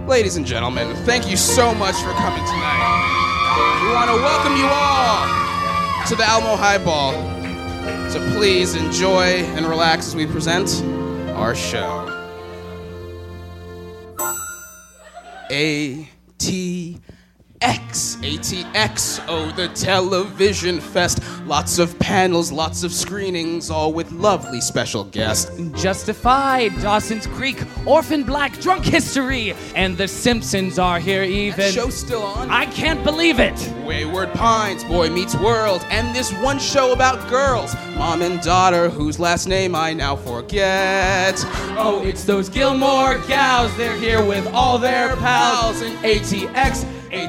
Ladies and gentlemen, thank you so much for coming tonight. We want to welcome you all to the Alamo Highball. So please enjoy and relax as we present our show. ATX, oh, the Television Fest. Lots of panels, lots of screenings, all with lovely special guests. Justified, Dawson's Creek, Orphan Black, Drunk History, and The Simpsons are here even. That show's still on? I can't believe it. Wayward Pines, Boy Meets World, and this one show about girls, mom and daughter, whose last name I now forget. Oh, it's those Gilmore gals. They're here with all their pals. And ATX.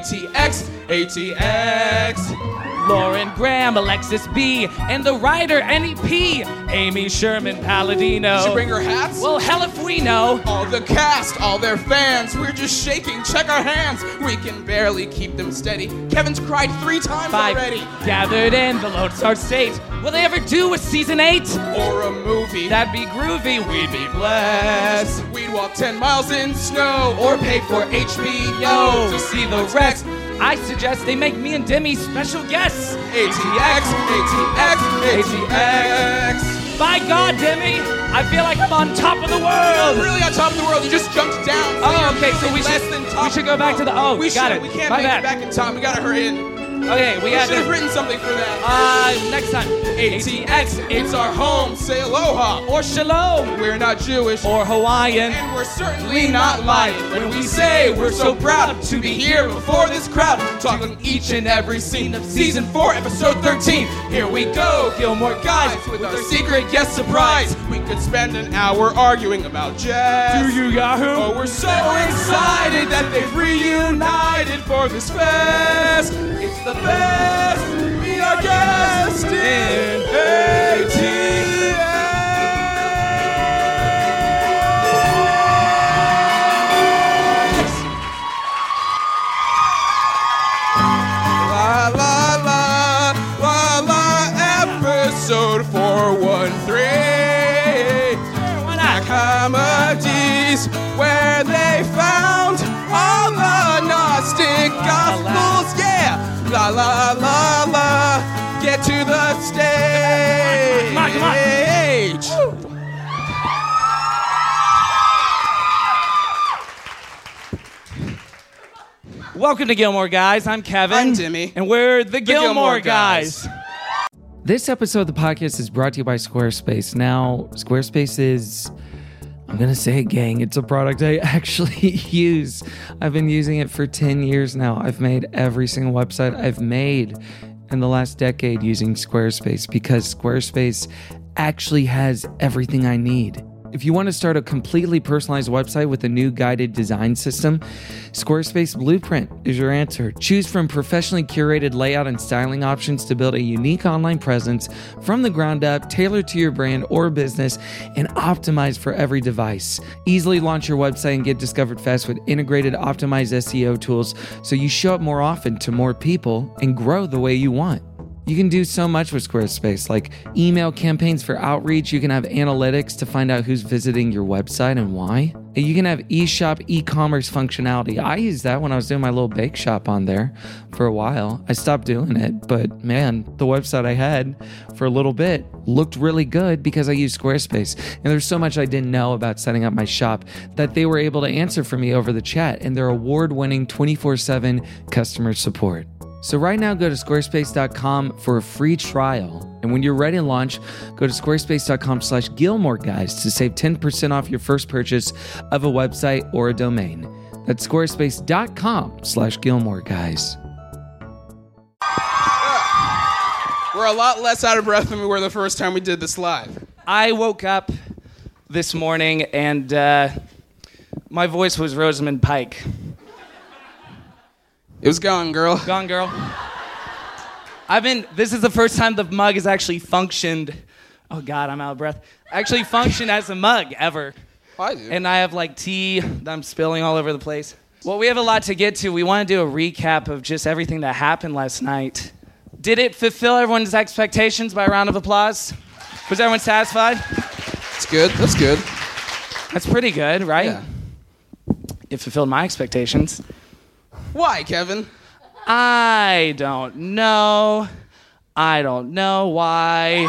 Lauren Graham, Alexis B, and the writer NEP, Amy Sherman Palladino. Did she bring her hats? Well, hell if we know. All the cast, all their fans, we're just shaking, check our hands. We can barely keep them steady. Kevin's cried 3 times already. Gathered in the Lone Star State. Will they ever do a season 8? Or a movie. That'd be groovy, we'd be blessed. We'd walk 10 miles in snow, or pay for HBO to see the rest. I suggest they make me and Demi special guests. ATX. By God, Demi, I feel like I'm on top of the world. You're not really on top of the world. You just jumped down. Oh, okay, so we should go back to the... Oh, we got it. We can't My make bad. it back in time. We gotta hurry in. Okay, we should have written something for that. Next time. ATX, it's our home. Say aloha. Or shalom. We're not Jewish. Or Hawaiian. And we're certainly not lying when we say we're so proud to be here before this crowd, talking each and every scene of Season 4, Episode 13. Here we go, Gilmore Guys, with our secret guest surprise. We could spend an hour arguing about jazz. Do you, Yahoo? Oh, we're so excited that they've reunited for this fest. It's the best. We are guests in ATX. La la la la la. Episode 413. Comedies where they found all the Gnostic Gospels. Yeah. La la la la, get to the stage. Come on. Welcome to Gilmore Guys. I'm Kevin. I'm Timmy. And we're the Gilmore Guys. Guys. This episode of the podcast is brought to you by Squarespace. Now, Squarespace is... I'm going to say it, gang. It's a product I actually use. I've been using it for 10 years now. I've made every single website I've made in the last decade using Squarespace because Squarespace actually has everything I need. If you want to start a completely personalized website with a new guided design system, Squarespace Blueprint is your answer. Choose from professionally curated layout and styling options to build a unique online presence from the ground up, tailored to your brand or business, and optimized for every device. Easily launch your website and get discovered fast with integrated optimized SEO tools so you show up more often to more people and grow the way you want. You can do so much with Squarespace, like email campaigns for outreach. You can have analytics to find out who's visiting your website and why. You can have eShop e-commerce functionality. I used that when I was doing my little bake shop on there for a while. I stopped doing it, but man, the website I had for a little bit looked really good because I used Squarespace. And there's so much I didn't know about setting up my shop that they were able to answer for me over the chat and their award-winning 24/7 customer support. So right now, go to squarespace.com for a free trial. And when you're ready to launch, go to squarespace.com/Gilmore Guys to save 10% off your first purchase of a website or a domain. That's squarespace.com/Gilmore Guys. We're a lot less out of breath than we were the first time we did this live. I woke up this morning and my voice was Rosamund Pike. It was gone, girl. Gone, girl. This is the first time the mug has actually functioned. Oh God, I'm out of breath. Actually functioned as a mug ever. I do. And I have like tea that I'm spilling all over the place. Well, we have a lot to get to. We want to do a recap of just everything that happened last night. Did it fulfill everyone's expectations by a round of applause? Was everyone satisfied? It's good. That's good. That's pretty good, right? Yeah. It fulfilled my expectations. Why, Kevin? I don't know. I don't know why.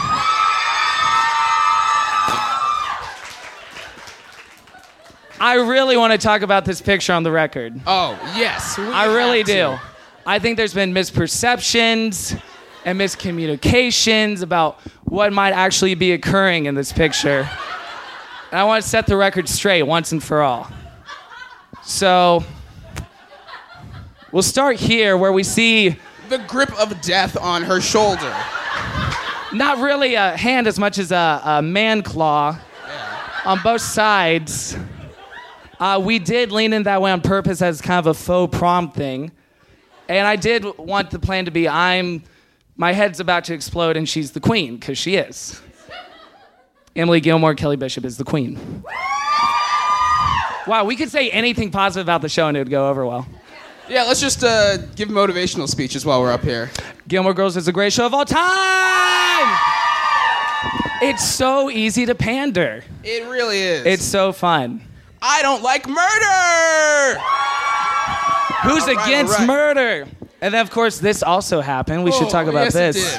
I really want to talk about this picture on the record. Oh, yes. I really do. I think there's been misperceptions and miscommunications about what might actually be occurring in this picture. And I want to set the record straight once and for all. So, we'll start here where we see the grip of death on her shoulder. not really a hand as much as a man claw on both sides. We did lean in that way on purpose as kind of a faux prom thing. And I did want the plan to be my head's about to explode and she's the queen, because she is. Emily Gilmore, Kelly Bishop is the queen. Wow, we could say anything positive about the show and it would go over well. Yeah, let's just give motivational speeches while we're up here. Gilmore Girls is the greatest show of all time! It's so easy to pander. It really is. It's so fun. I don't like murder! Who's All right, against all right. murder? And then, of course, this also happened. We should talk about yes, this. It did.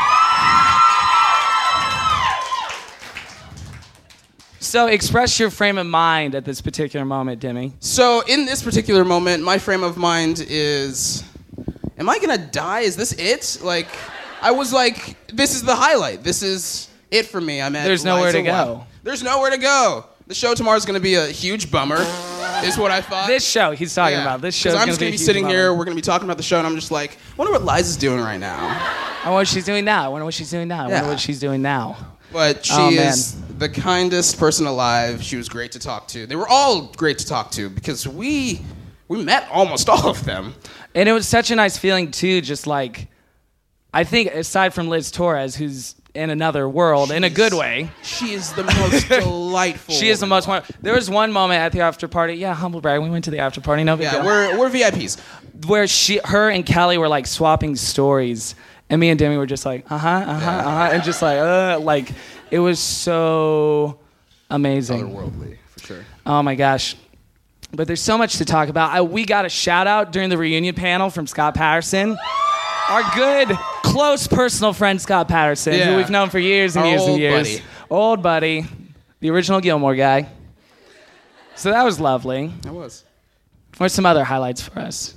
So express your frame of mind at this particular moment, Demi. So in this particular moment, my frame of mind is, am I gonna die? Is this it? Like, I was like, this is the highlight. This is it for me. I'm at There's nowhere to Liza go. Wild. There's nowhere to go. The show tomorrow is gonna be a huge bummer, is what I thought. This show he's talking Yeah. about. This show. 'Cause I'm gonna just gonna a be huge sitting bummer. here. We're gonna be talking about the show, and I'm just like, wonder what Liza's doing right now. I wonder what she's doing now. I wonder what she's doing now. I Yeah. wonder what she's doing now. But she Oh, man. is the kindest person alive. She was great to talk to. They were all great to talk to because we met almost all of them. And it was such a nice feeling too. Just like, I think aside from Liz Torres, who's in another world in a good way. She is the most delightful. She is the most. There was one moment at the after party. Yeah, humble brag. We went to the after party. No big Yeah, deal. we're VIPs. Where her and Kelly were like swapping stories, and me and Demi were just like, and just like it was so amazing. Otherworldly, for sure. Oh my gosh. But there's so much to talk about. We got a shout out during the reunion panel from Scott Patterson. Our good, close personal friend Scott Patterson, Yeah. who we've known for years and Our years and old years. buddy. Old buddy. The original Gilmore guy. So that was lovely. That was. What's some other highlights for us?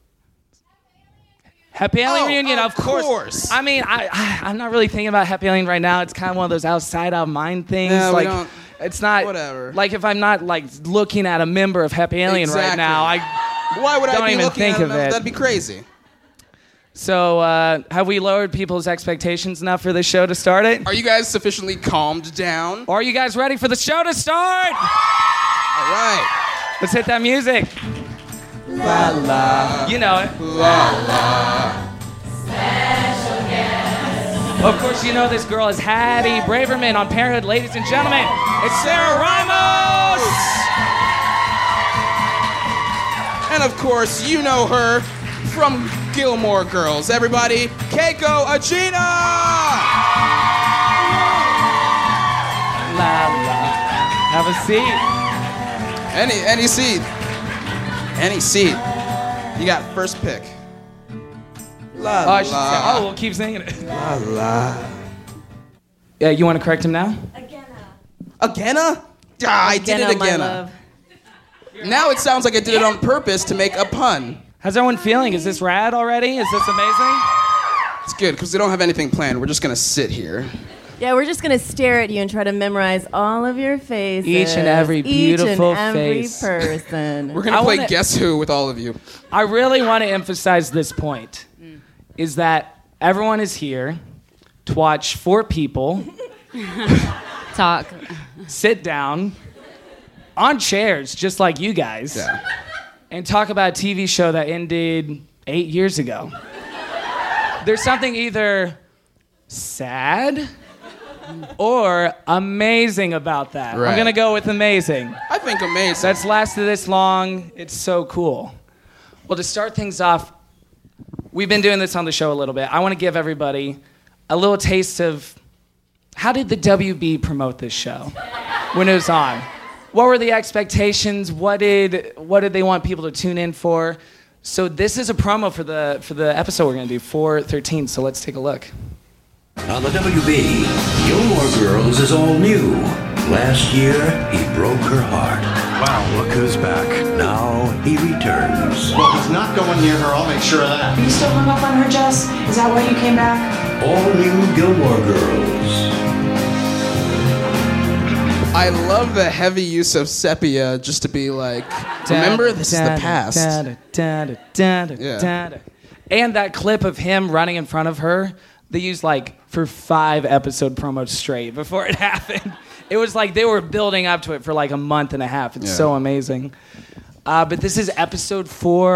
Happy Alien Oh, reunion, of of course. course. I mean, I'm not really thinking about Happy Alien right now. It's kind of one of those outside our mind things. Yeah, we like, don't- it's not whatever. Like if I'm not like looking at a member of Happy Alien right Exactly. now, Why would Don't I be even looking think at of them? it. That'd be crazy. So have we lowered people's expectations enough for this show to start it? Are you guys sufficiently calmed down? Or are you guys ready for the show to start? All right. Let's hit that music. La la. You know it. Of course, you know this girl is Hattie Braverman on Parenthood. Ladies and gentlemen, it's Sarah Ramos! And of course, you know her from Gilmore Girls. Everybody, Keiko Agena! La la. Have a seat. Any seat. Any seat. You got first pick. La Oh, I should say, we'll keep singing it. la la. Yeah, you want to correct him now? Again? I did it again. Now it sounds like I did it on purpose to make a pun. How's everyone feeling? Is this rad already? Is this amazing? It's good because we don't have anything planned. We're just gonna sit here. Yeah, we're just gonna stare at you and try to memorize all of your faces. Each and every beautiful Each and every face. person. We're gonna I play wanna- Guess Who with all of you. I really want to emphasize this point, is that everyone is here to watch four people Talk. sit down on chairs just like you guys Yeah. and talk about a TV show that ended 8 years ago. There's something either sad or amazing about that. Right. I'm going to go with amazing. I think amazing. That's lasted this long. It's so cool. Well, to start things off, we've been doing this on the show a little bit. I want to give everybody a little taste of how did the WB promote this show when it was on? what were the expectations? What did they want people to tune in for? So this is a promo for the episode we're gonna do, 413. So let's take a look. On the WB, Gilmore Girls is all new. Last year, he broke her heart. Wow, look who's back. Now he returns. Well, he's not going near her. I'll make sure of that. Are you still hung up on her, Jess? Is that why you came back? All new Gilmore Girls. I love the heavy use of sepia just to be like, remember, this is the past. Yeah. And that clip of him running in front of her, they used like for 5 episode promos straight before it happened. It was like they were building up to it for like a month and a half. It's so amazing. But this is episode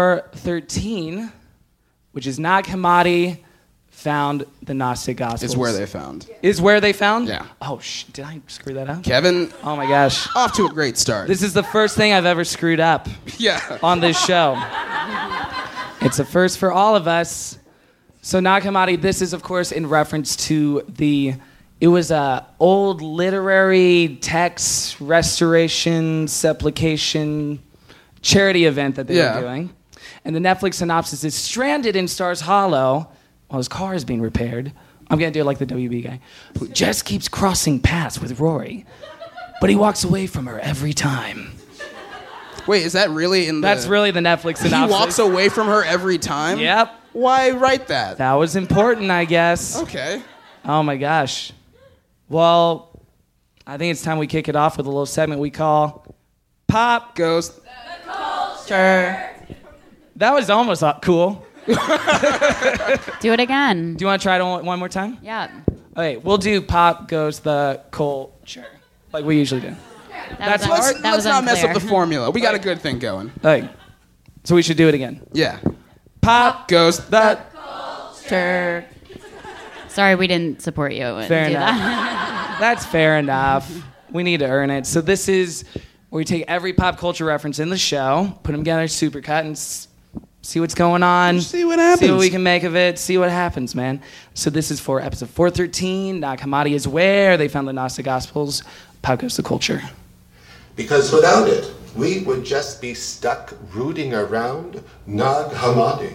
413, which is Nag Hammadi found the Gnostic Gospels. Is where they found. Is where they found? Yeah. Oh, did I screw that up? Kevin, Oh my gosh. off to a great start. This is the first thing I've ever screwed up yeah. on this show. It's a first for all of us. So Nag Hammadi, this is of course in reference to it was a old literary text restoration, supplication, charity event that they were doing. And the Netflix synopsis is stranded in Stars Hollow while his car is being repaired. I'm gonna do it like the WB guy, who just keeps crossing paths with Rory, but he walks away from her every time. Wait, is that really in the... That's really the Netflix synopsis. He walks away from her every time? Yep. Why write that? That was important, I guess. Okay. Oh my gosh. Well, I think it's time we kick it off with a little segment we call Pop Goes... Culture. That was almost cool. Do it again. Do you want to try it one more time? Yeah. Okay, we'll do Pop Goes the Culture, like we usually do. That's hard. Let's not mess up the formula. We got a good thing going. Okay, so we should do it again. Yeah. Pop Goes the Culture. Sorry, we didn't support you. Fair Do enough. that. That's fair enough. We need to earn it. So this is where we take every pop culture reference in the show, put them together, supercut, and see what's going on. See what happens. See what we can make of it. See what happens, man. So this is for episode 413. Nag Hammadi is where they found the Gnostic Gospels. Pop Goes the Culture. Because without it, we would just be stuck rooting around Nag Hammadi.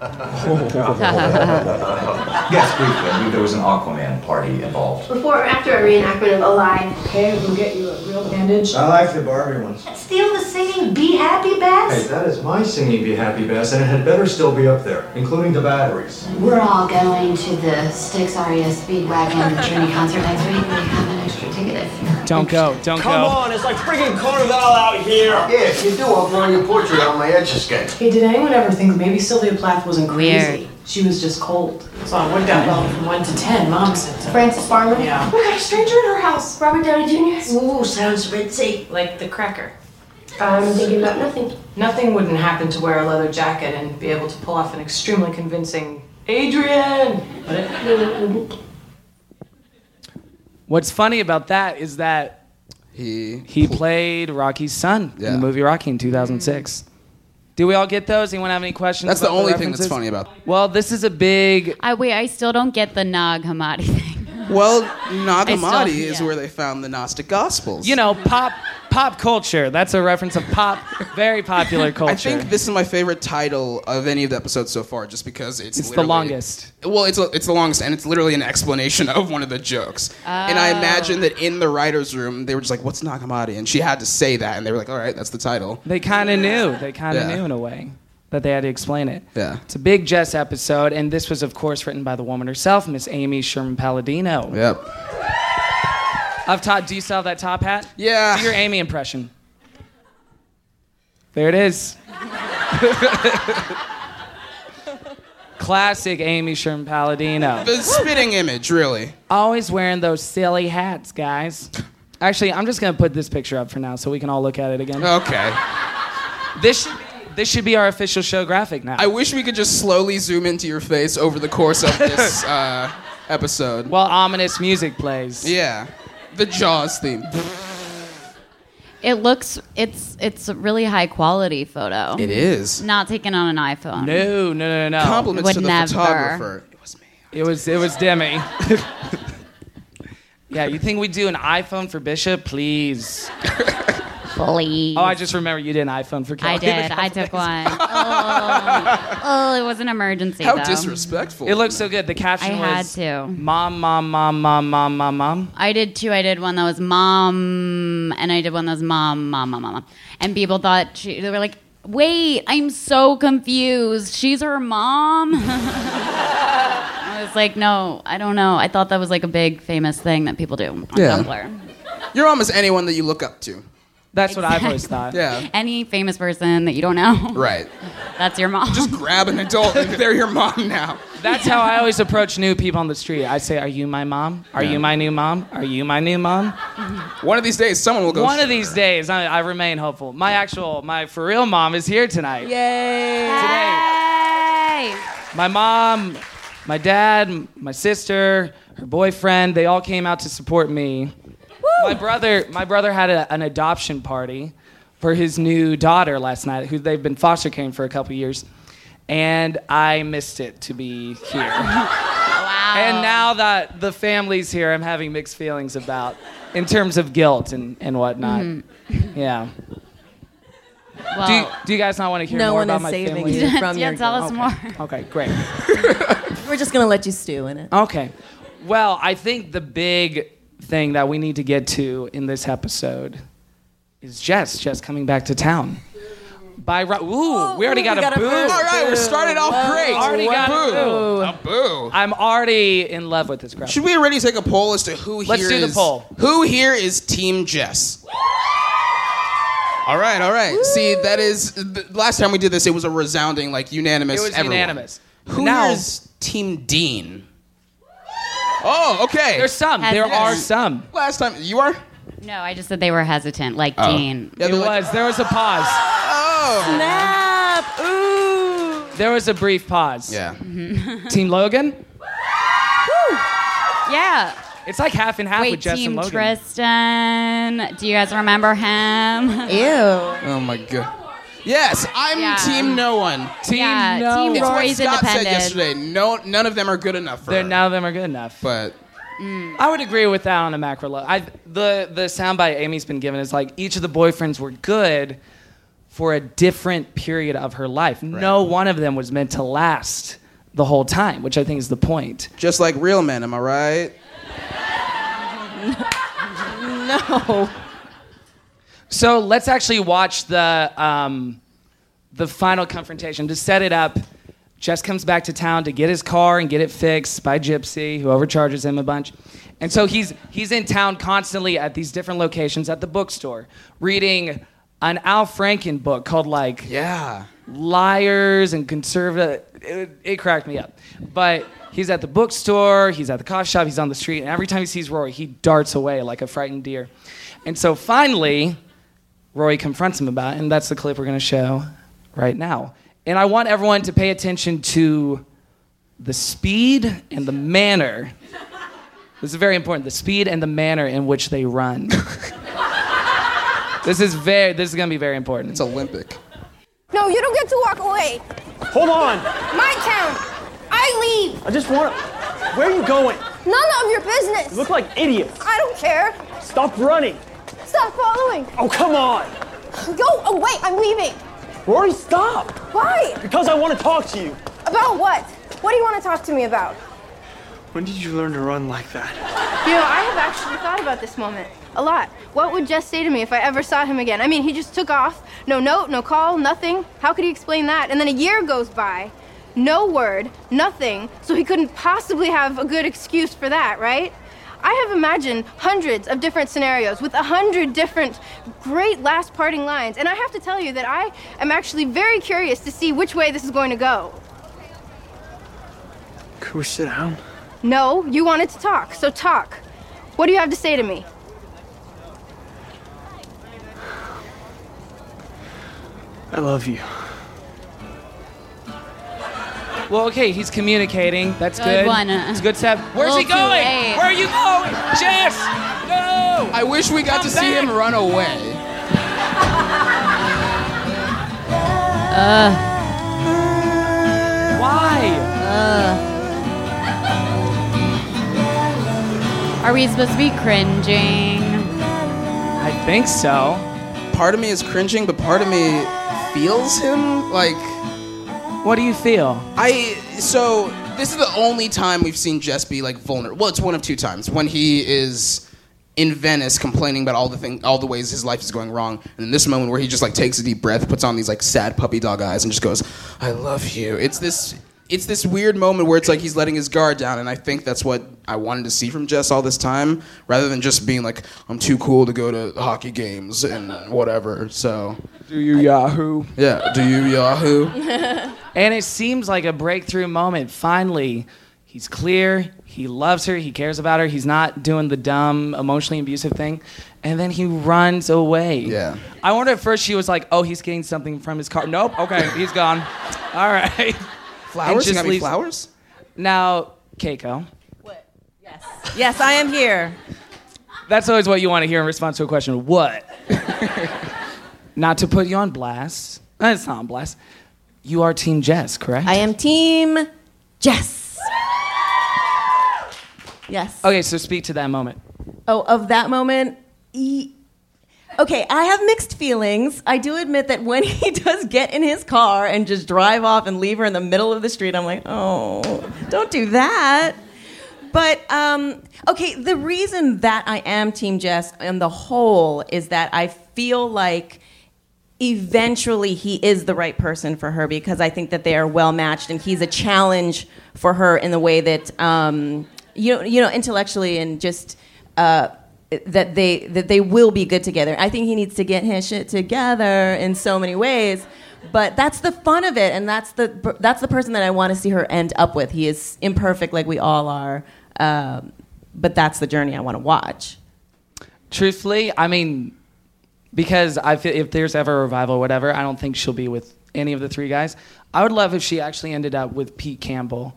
Yes, briefly. I believe there was an Aquaman party involved. Before or after a reenactment of Alive. Okay, we'll get you a real bandage. I like the Barbie ones. Steal the singing Be Happy Bass? Hey, that is my singing Be Happy Bass, and it had better still be up there, including the batteries. We're all going to the Styx Aria Speedwagon Journey concert next week. We have an extra ticket if you're Don't go. Come on, it's like freaking Carnival out here. Yeah, if you do, I'll draw your portrait on my Etch-a-Sketch. Hey, did anyone ever think maybe Sylvia Plath wasn't crazy? Weird. She was just cold. So I went down well from 1 to 10. Mom said so. Frances Farmer? Yeah. We got a stranger in our house. Robert Downey Jr. Ooh, sounds ritzy. Like the cracker. I'm thinking about nothing. Nothing wouldn't happen to wear a leather jacket and be able to pull off an extremely convincing Adrian. Would it? What's funny about that is that he played Rocky's son in the movie Rocky in 2006. Do we all get those? Anyone have any questions? That's the about only references? thing that's funny about it. Well, this is a big... I still don't get the Nag Hammadi thing. Well, Nag Hammadi is yeah. where they found the Gnostic Gospels. You know, pop culture. That's a reference of very popular culture. I think this is my favorite title of any of the episodes so far, just because it's the longest. Well, it's the longest, and it's literally an explanation of one of the jokes. And I imagine that in the writer's room, they were just like, what's Nag Hammadi? And she had to say that, and they were like, all right, that's the title. They kind of knew. They kind of knew in a way that they had to explain it. Yeah. It's a big Jess episode, and this was, of course, written by the woman herself, Miss Amy Sherman Palladino. Yep. Do you still have that top hat? Yeah. Do your Amy impression. There it is. Classic Amy Sherman Palladino. The spitting image, really. Always wearing those silly hats, guys. Actually, I'm just going to put this picture up for now so we can all look at it again. Okay. This should be our official show graphic now. I wish we could just slowly zoom into your face over the course of this episode. While ominous music plays. Yeah. The Jaws theme. It's a really high quality photo. It is. Not taken on an iPhone. No. Compliments Would to the never. photographer. It was me. It was Demi. Yeah, you think we'd do an iPhone for Bishop? Please. Please. Oh, I just remember you did an iPhone for Kelly. I did. I took one. Oh, it was an emergency. How though. disrespectful. It looked so good. The caption I was had to. Mom, mom, mom, mom, mom, mom, mom. I did two. I did one that was mom, and I did one that was mom, mom, mom, mom. And people thought they were like, "Wait, I'm so confused. She's her mom." I was like, "No, I don't know. I thought that was like a big famous thing that people do on Tumblr." Your mom is anyone that you look up to. That's what I've always thought. Yeah. Any famous person that you don't know. Right. That's your mom. Just grab an adult and they're your mom now. That's how I always approach new people on the street. I say, "Are you my mom? Are you my new mom? Are you my new mom?" One of these days, someone will go. One of these days, I remain hopeful. My for real mom is here tonight. Yay! Hey! My mom, my dad, my sister, her boyfriend, they all came out to support me. Woo! My brother had an adoption party for his new daughter last night, who they've been foster caring for a couple years. And I missed it to be here. Wow. And now that the family's here, I'm having mixed feelings about, in terms of guilt and whatnot. Mm-hmm. Yeah. Well, do you guys not want to hear no more one about is my saving family? you from your tell us guilt. more. Okay, great. We're just gonna let you stew in it. Okay. Well, I think the big thing that we need to get to in this episode is Jess coming back to town. We already got a boo. All right, we're started off great. Already got a boo. A boo. I'm already in love with this crowd. Should we already take a poll as to who Let's do the poll. Who here is Team Jess? All right. Woo. See, that is last time we did this, it was a resounding, unanimous. It was everyone. unanimous. Who Now- here is Team Dean? Oh, okay. There's some. There are some. Last time you are. no, I just said they were hesitant, like Dean. Yeah, There was a pause. Oh. Snap! Ooh! There was a brief pause. Yeah. Team Logan? Yeah. It's like half and half Wait, with Jess Team and Logan. Tristan. Do you guys remember him? Ew. Oh my god. Yes, I'm Yeah. Team No One. Team Yeah, No Team One. It's what Rory's Scott said independent. yesterday. No, none of them are good enough for her. None of them are good enough. But I would agree with that on a macro level. The soundbite Amy's been given is like each of the boyfriends were good for a different period of her life. Right. No one of them was meant to last the whole time, which I think is the point. just like real men, am I right? No. So let's actually watch the final confrontation. To set it up, Jess comes back to town to get his car and get it fixed by Gypsy, who overcharges him a bunch. And so he's in town constantly at these different locations at the bookstore, reading an Al Franken book called Liars and Conservative. It cracked me up. But he's at the bookstore, he's at the coffee shop, he's on the street, and every time he sees Rory, he darts away like a frightened deer. And so finally, Rory confronts him about it, and that's the clip we're going to show right now. And I want everyone to pay attention to the speed and the manner. This is very important. The speed and the manner in which they run. This is going to be very important. It's Olympic. No, you don't get to walk away. Hold on. My town. I leave. I just want to... Where are you going? None of your business. You look like idiots. I don't care. Stop running. Stop following. Oh, come on. Go away. I'm leaving. Rory, stop. Why? Because I want to talk to you. About what? What do you want to talk to me about? When did you learn to run like that? You know, I have actually thought about this moment a lot. What would Jess say to me if I ever saw him again? I mean, he just took off. No note, no call, nothing. How could he explain that? And then a year goes by. No word, nothing. So he couldn't possibly have a good excuse for that, right? I have imagined hundreds of different scenarios with 100 different great last parting lines. And I have to tell you that I am actually very curious to see which way this is going to go. Could we sit down? No, you wanted to talk, so talk. What do you have to say to me? I love you. Well, okay, he's communicating. That's Good good. one. It's a good step. Where's he Little too going? late. Where are you going? Jess! No! I wish we got Come to see back. him run away. Why? Are we supposed to be cringing? I think so. part of me is cringing, but part of me feels him. Like, what do you feel? So this is the only time we've seen Jess be like vulnerable. Well, it's one of two times. When he is in Venice complaining about all the ways his life is going wrong, and in this moment where he just like takes a deep breath, puts on these like sad puppy dog eyes, and just goes, "I love you." It's this weird moment where it's like he's letting his guard down, and I think that's what I wanted to see from Jess all this time, rather than just being like, "I'm too cool to go to hockey games and whatever." So, do you Yahoo? Yeah, do you Yahoo? And it seems like a breakthrough moment. Finally, he's clear. He loves her. He cares about her. He's not doing the dumb, emotionally abusive thing. And then he runs away. Yeah. I wonder at first she was like, oh, he's getting something from his car. Nope. Okay, he's gone. All right. Flowers? You got me flowers? Now, Keiko. What? Yes, I am here. That's always what you want to hear in response to a question. What? Not to put you on blast. It's not on blast. You are Team Jess, correct? I am Team Jess. Yes. Okay, so speak to that moment. Oh, of that moment? Okay, I have mixed feelings. I do admit that when he does get in his car and just drive off and leave her in the middle of the street, I'm like, oh, don't do that. But, okay, the reason that I am Team Jess on the whole is that I feel like eventually he is the right person for her, because I think that they are well matched and he's a challenge for her in the way that, you know, intellectually and just that they will be good together. I think he needs to get his shit together in so many ways, but that's the fun of it, and that's the person that I want to see her end up with. He is imperfect, like we all are, but that's the journey I want to watch. Truthfully, I mean, because I feel if there's ever a revival or whatever, I don't think she'll be with any of the three guys. I would love if she actually ended up with Pete Campbell.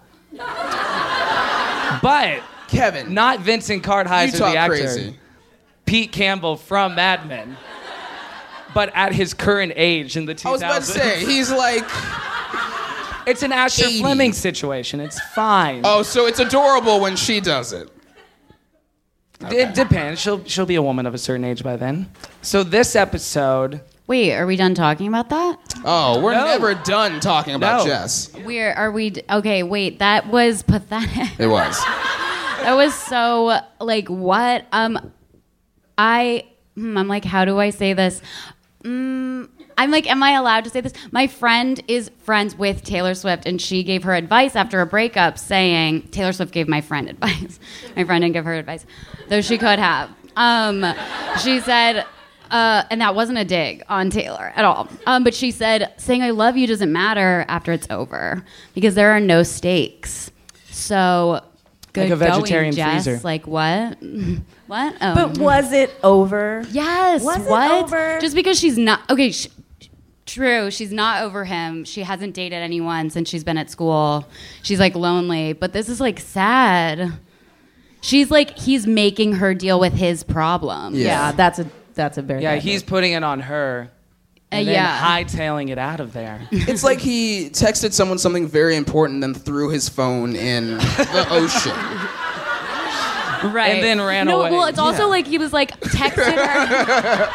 But Kevin, not Vincent Kartheiser, the actor. Crazy. Pete Campbell from Mad Men, but at his current age in the 2000s. I was about to say, he's like... It's an Asher 80. Fleming situation. It's fine. Oh, so it's adorable when she does it. Okay. It depends. She'll be a woman of a certain age by then. So this episode... Wait, are we done talking about that? Oh, we're never done talking about Jess. Okay, wait, that was pathetic. It was. That was so, like, what? I'm like, how do I say this? I'm like, am I allowed to say this? My friend is friends with Taylor Swift, and she gave her advice after a breakup saying, Taylor Swift gave my friend advice. My friend didn't give her advice, though she could have. She said... and that wasn't a dig on Taylor at all. But she said, saying I love you doesn't matter after it's over because there are no stakes. So good like a vegetarian going, Jess. freezer. Like what? What? But was it over? Yes. Was what? it over? Just because she's not... Okay, true. She's not over him. She hasn't dated anyone since she's been at school. She's like lonely. But this is like sad. She's like, he's making her deal with his problem. Yeah, that's a very bad he's move. putting it on her and then hightailing it out of there. It's like he texted someone something very important, then threw his phone in the ocean. Right. And then ran away. Well, it's also like he was like texting her.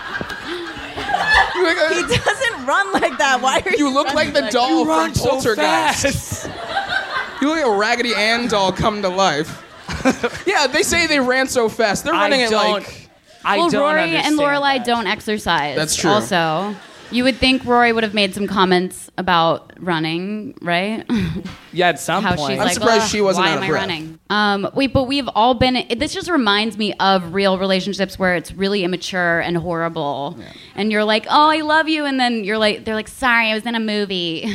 He doesn't run like that. Why are you look like the doll from Poltergeist. You look like a Raggedy Ann doll come to life. Yeah, they say they ran so fast. They're running Rory and Lorelai don't exercise. That's true. Also, you would think Rory would have made some comments about running, right? Yeah, at some point. She's I'm surprised she wasn't out of breath. Why am I running? Wait, but we've all been... This just reminds me of real relationships where it's really immature and horrible. Yeah. And you're like, oh, I love you. And then they're like, sorry, I was in a movie.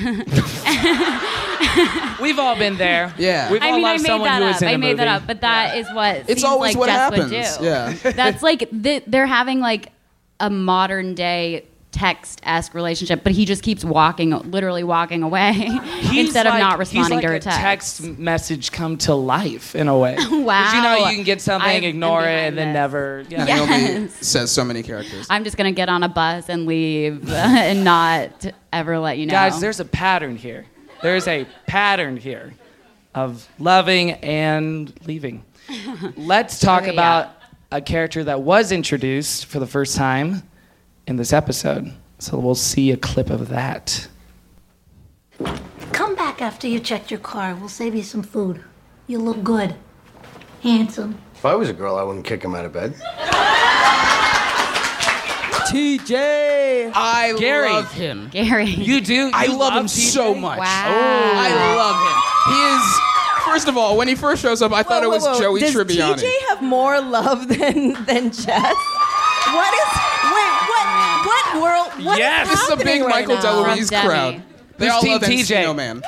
We've all been there. Yeah. We've all loved someone who was in a movie. I made that up, but that is what it's always like what Jess happens. Would do. Yeah. That's like they're having like a modern day text-esque relationship, but he just keeps literally walking away instead of not responding to her text. Text message come to life in a way. Wow. You know, you can get something, ignore it, and then never. Yeah. Yes. Says so many characters. I'm just gonna get on a bus and leave and not ever let you know. Guys, there's a pattern here. There's a pattern here of loving and leaving. Let's talk about a character that was introduced for the first time in this episode. So we'll see a clip of that. Come back after you checked your car. We'll save you some food. You look good. Handsome. If I was a girl, I wouldn't kick him out of bed. TJ! I Gary. love him. Gary. You do? I You love him TJ? so much. Wow. I love him. He is... First of all, when he first shows up, I thought it was Joey Does Tribbiani. TJ have more love than Jess? What is? Wait, what world? What Yes. is This is a happening big right Michael now? DeLuise From Demi. crowd. They Who's all Team love TJ? Encino Man.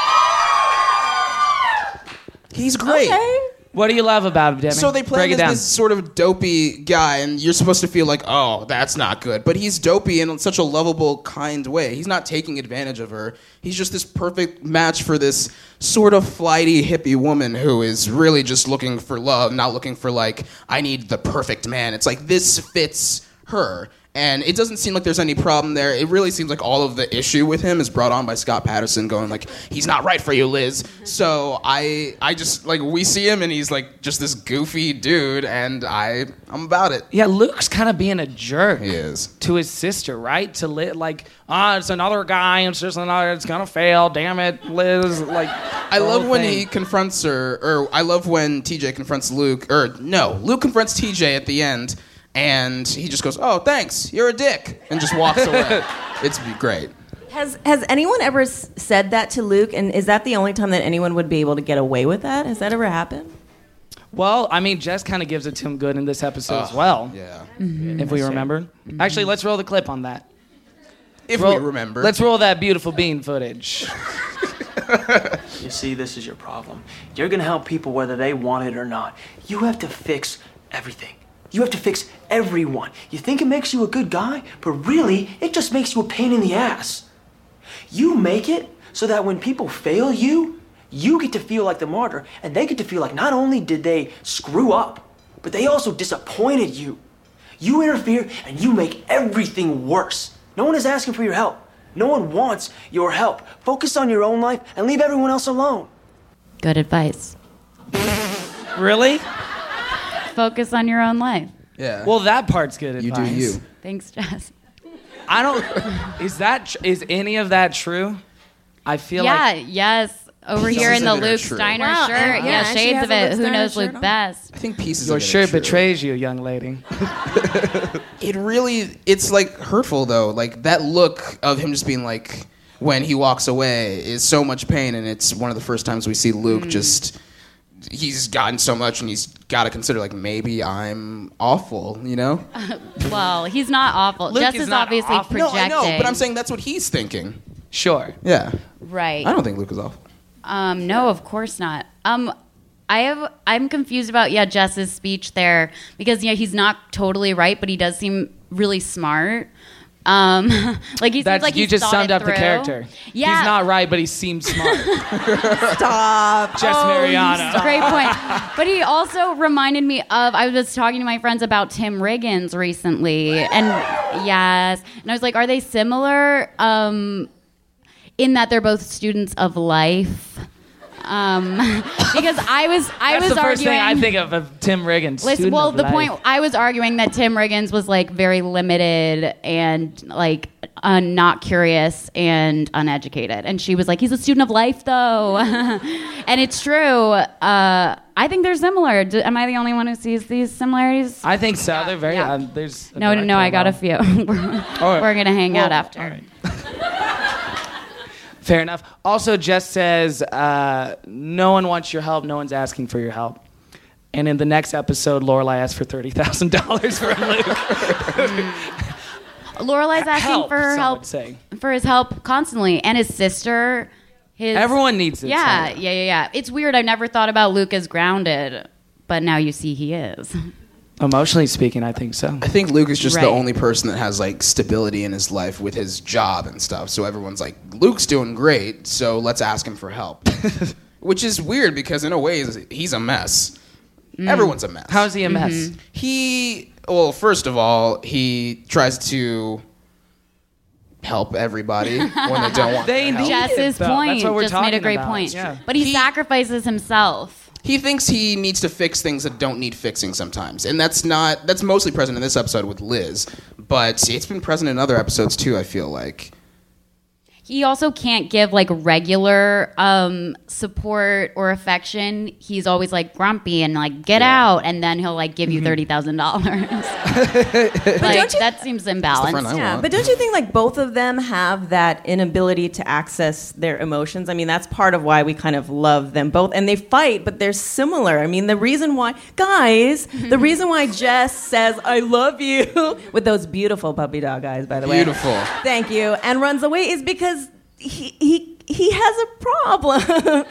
He's great. Okay. What do you love about him, Demi? So they play Break him it as down. this sort of dopey guy, and you're supposed to feel like, oh, that's not good. But he's dopey in such a lovable, kind way. He's not taking advantage of her. He's just this perfect match for this sort of flighty, hippie woman who is really just looking for love, not looking for, like, I need the perfect man. It's like, this fits her. And it doesn't seem like there's any problem there. It really seems like all of the issue with him is brought on by Scott Patterson going like, he's not right for you, Liz. So I just, like, we see him and he's like just this goofy dude and I'm about it. Yeah, Luke's kind of being a jerk. He is. To his sister, right? To like, it's another guy, it's just another, it's gonna fail, damn it, Liz. Like, I love when he confronts her, or I love when TJ confronts Luke, or no, Luke confronts TJ at the end. And he just goes, oh, thanks, you're a dick, and just walks away. It's great. Has anyone ever said that to Luke? And is that the only time that anyone would be able to get away with that? Has that ever happened? Well, I mean, Jess kind of gives it to him good in this episode as well. Yeah. If we remember. Actually, let's roll the clip on that. If we remember. Let's roll that beautiful bean footage. You see, this is your problem. You're gonna help people whether they want it or not. You have to fix everything. You have to fix everyone. You think it makes you a good guy, but really, it just makes you a pain in the ass. You make it so that when people fail you, you get to feel like the martyr, and they get to feel like not only did they screw up, but they also disappointed you. You interfere, and you make everything worse. No one is asking for your help. No one wants your help. Focus on your own life and leave everyone else alone. Good advice. Really? Focus on your own life. Yeah. Well, that part's good advice. You do you. Thanks, Jess. I don't. Is any of that true? I feel like. Yes. Over Pieces here in the of it are Luke true. Steiner Wow, shirt. and- Yeah, and she shades has of a it. Luke Who Steiner knows shirt Luke on. best? I think pieces Your of it are shirt true. betrays you, young lady. It really, it's like hurtful though. Like that look of him just being like, when he walks away is so much pain, and it's one of the first times we see Luke just, he's gotten so much and he's got to consider like, maybe I'm awful, you know? Well, he's not awful. Luke Jess is is not obviously awful. No, projecting. I know, but I'm saying that's what he's thinking. Sure. Yeah. Right. I don't think Luke is awful. No, of course not. I'm confused about Jess's speech there because he's not totally right, but he does seem really smart. Like he seems like you he's just thought summed it up the through. character. Yeah. He's not right, but he seems smart. Stop. Jess Mariano. Great point. But he also reminded me of, I was talking to my friends about Tim Riggins recently. And yes. And I was like, are they similar in that they're both students of life? Because I was That's the first arguing. thing I think of Tim Riggins. Listen, student well, of the life. point I was arguing that Tim Riggins was like very limited and like not curious and uneducated, and she was like, "He's a student of life, though," and it's true. I think they're similar. Am I the only one who sees these similarities? I think so. They're very. There's No, I got a few. We're gonna hang out after. All right. Fair enough. Also, Jess says, no one wants your help. No one's asking for your help. And in the next episode, Lorelai asks for $30,000 from Luke. Lorelai's asking Help, for her some help, would say. for his help constantly, and his sister. Everyone needs it. Yeah. It's weird. I never thought about Luke as grounded, but now you see he is. Emotionally speaking, I think so. I think Luke is just Right. the only person that has like stability in his life with his job and stuff. So everyone's like, Luke's doing great, so let's ask him for help. Which is weird because in a way he's a mess. Everyone's a mess. How is he a mess? Well, first of all, he tries to help everybody when they don't want They their help. need Jess's though. point That's what we're just made a talking great about. point. Yeah. But he sacrifices himself. He thinks he needs to fix things that don't need fixing sometimes. And that's mostly present in this episode with Liz. But it's been present in other episodes too, I feel like. He also can't give like regular support or affection. He's always like grumpy and like get out, and then he'll like give you $30,000. Like that seems imbalanced. Yeah, but don't you think like both of them have that inability to access their emotions? I mean, that's part of why we kind of love them both, and they fight, but they're similar. I mean, the reason why Jess says "I love you" with those beautiful puppy dog eyes, by the way, beautiful, thank you, and runs away is because he has a problem.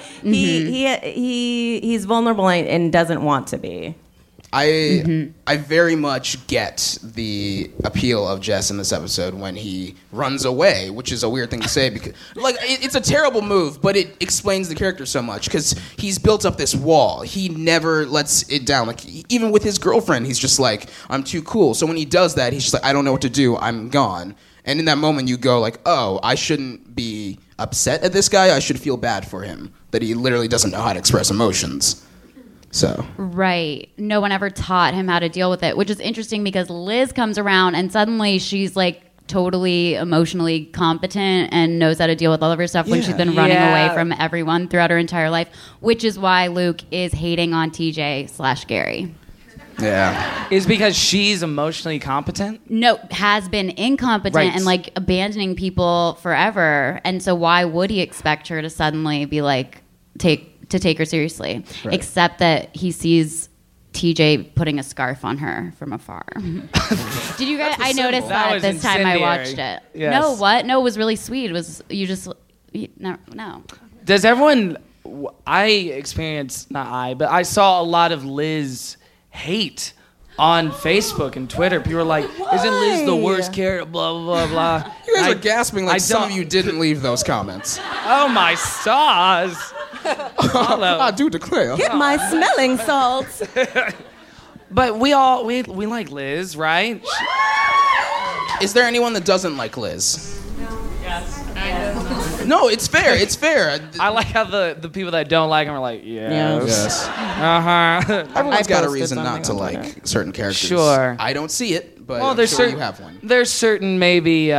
He's vulnerable and doesn't want to be. I very much get the appeal of Jess in this episode when he runs away, which is a weird thing to say because, like, it's a terrible move, but it explains the character so much because he's built up this wall. He never lets it down. Like, even with his girlfriend, he's just like, I'm too cool. So when he does that, he's just like, I don't know what to do. I'm gone. And in that moment, you go like, oh, I shouldn't be upset at this guy. I should feel bad for him that he literally doesn't know how to express emotions. So right. No one ever taught him how to deal with it, which is interesting because Liz comes around and suddenly she's like totally emotionally competent and knows how to deal with all of her stuff when she's been running away from everyone throughout her entire life, which is why Luke is hating on TJ/Gary. Yeah. Is because she's emotionally competent? No, has been incompetent and like abandoning people forever. And so why would he expect her to suddenly be like take her seriously? Right. Except that he sees TJ putting a scarf on her from afar. Did you guys? I noticed that this time I watched it. Yes. No, what? No, it was really sweet. It was no. Does everyone? I saw a lot of Liz hate on Facebook and Twitter. People were like, isn't Liz the worst character? Blah, blah, blah, blah. You guys are gasping like some of you didn't leave those comments. Oh, my stars. I do declare. Get my smelling salts. But we like Liz, right? Is there anyone that doesn't like Liz? Yes. No, it's fair. It's fair. I like how the people that don't like him are like, yes. Uh-huh. Everyone's got a reason not to like certain characters. Sure. I don't see it, but well, I'm sure you have one. There's certain maybe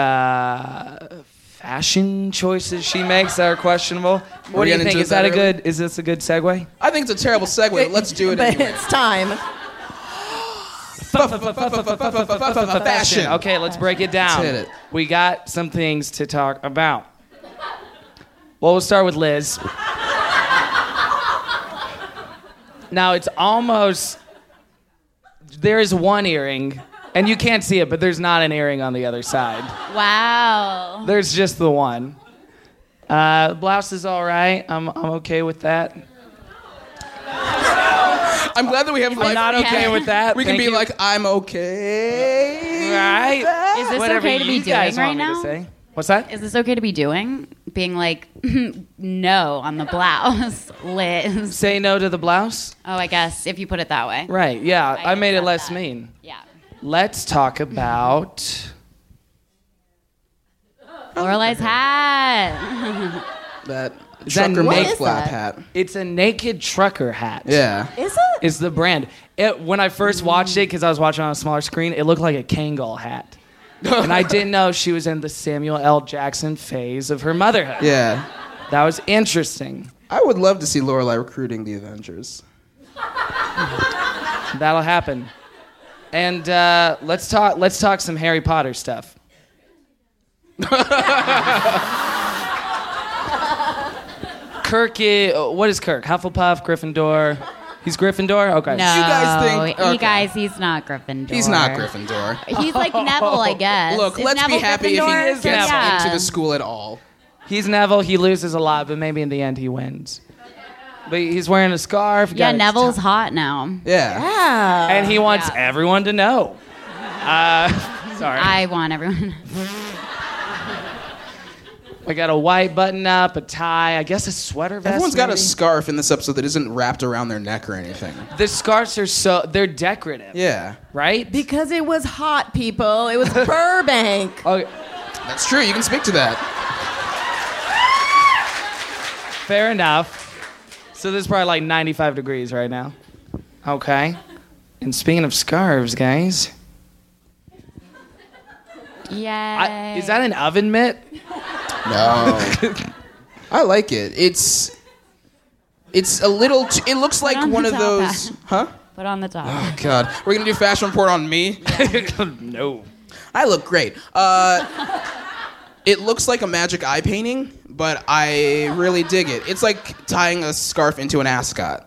fashion choices she makes that are questionable. What do you think? Is this a good segue? I think it's a terrible segue, but let's do it but anyway. It's time. Fashion. Okay, let's break it down. Let's hit it. We got some things to talk about. Well, we'll start with Liz. Now, it's almost... There is one earring, and you can't see it, but there's not an earring on the other side. Wow. There's just the one. Blouse is all right. I'm okay with that. I'm glad that we have. I'm not okay with that. We can be like, I'm okay. Right? Is this Whatever okay to be you guys doing right want me to now? say. What's that? Is this okay to be doing? Being like, no on the blouse, Liz. Say no to the blouse? Oh, I guess, if you put it that way. Right, yeah. I made it less mean. Yeah. Let's talk about... Lorelei's hat. That Is that trucker naked make flap hat. It's a naked trucker hat. Yeah. Is it? It's the brand. When I first watched it, because I was watching on a smaller screen, it looked like a Kangol hat. And I didn't know she was in the Samuel L. Jackson phase of her motherhood. Yeah. That was interesting. I would love to see Lorelai recruiting the Avengers. That'll happen. And let's talk some Harry Potter stuff. Kirk what is Kirk? Hufflepuff, Gryffindor? He's Gryffindor? Okay. No, You guys think... Okay. you guys, he's not Gryffindor. He's not Gryffindor. He's like Neville, I guess. Look, Is let's Neville be happy Gryffindor? if he gets Yeah. into the school at all. He's Neville. He loses a lot, but maybe in the end he wins. But he's wearing a scarf. Yeah, got Neville's hot now. Yeah. And he wants everyone to know. Sorry. I want everyone. I got a white button-up, a tie, I guess a sweater vest. Everyone's got a maybe? scarf in this episode that isn't wrapped around their neck or anything. The scarves are they're decorative. Yeah. Right? Because it was hot, people. It was Burbank. Okay. That's true. You can speak to that. Fair enough. So this is probably like 95 degrees right now. Okay. And speaking of scarves, guys, Yay. Is that an oven mitt? No. I like it. It's a little. It looks like on one the of top, those. Adam. Huh? Put on the top. Oh God. We're gonna do fashion report on me. No. I look great. It looks like a magic eye painting, but I really dig it. It's like tying a scarf into an ascot.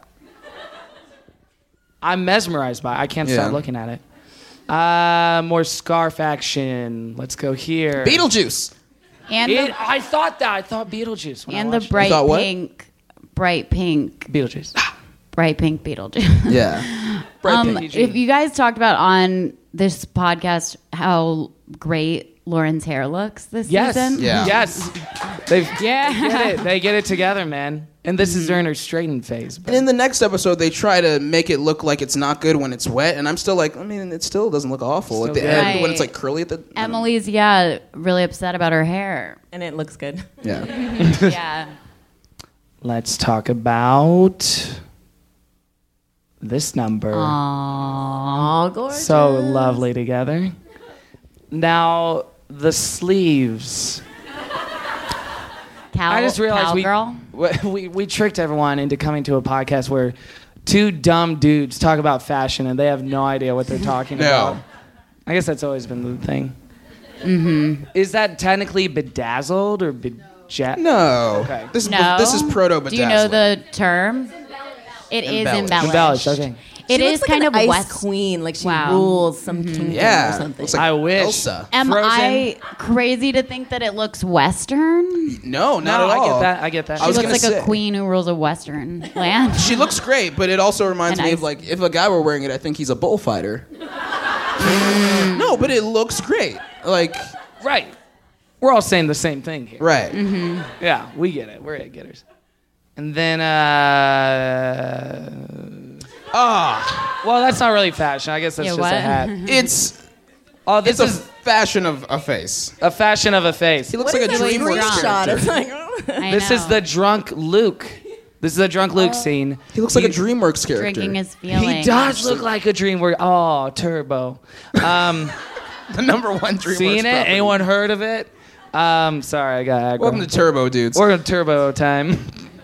I'm mesmerized by it. I can't Yeah. stop looking at it. More scarf action. Let's go here. Beetlejuice. And I thought that. I thought Beetlejuice. When I and the watched it. bright thought what? pink Beetlejuice. bright pink Beetlejuice. Yeah. If you guys talked about on this podcast how great Lauren's hair looks this season. Yeah. Yes. They get it together, man. And this is during her straightening phase. And in the next episode, they try to make it look like it's not good when it's wet, and I'm still like, I mean, it still doesn't look awful at the end when it's like curly at the. Emily's really upset about her hair, and it looks good. Yeah. Yeah. Let's talk about this number. Aww, gorgeous. So lovely together. Now the sleeves. I just realized we tricked everyone into coming to a podcast where two dumb dudes talk about fashion and they have no idea what they're talking about. I guess that's always been the thing. Mm-hmm. Is that technically bedazzled or No. Okay. This is proto bedazzling. Do you know the term? It is embellished. Embellished, okay. It She is looks like kind an of ice West queen, like she Wow. rules some kingdom or something. Looks like I wish. Elsa. Am Frozen. I crazy to think that it looks Western? No, not at all. I get that. She looks like a queen who rules a Western land. She looks great, but it also reminds And me of like if a guy were wearing it, I think he's a bullfighter. No, but it looks great. Like right. We're all saying the same thing here. Right. Mm-hmm. Yeah, we get it. We're it getters. And then well, that's not really fashion. I guess that's Yeah, just what? a hat. It's this a is fashion of a face. a fashion of a face. He looks like a DreamWorks character. It's like, This is the drunk Luke. This is the drunk Luke scene. He looks like a DreamWorks character. Drinking his feelings. He does look like a DreamWorks. Oh, Turbo. The number one DreamWorks Seen it? property. Anyone heard of it? Sorry, I got aggro. Welcome to Turbo, dudes. We're on Turbo time.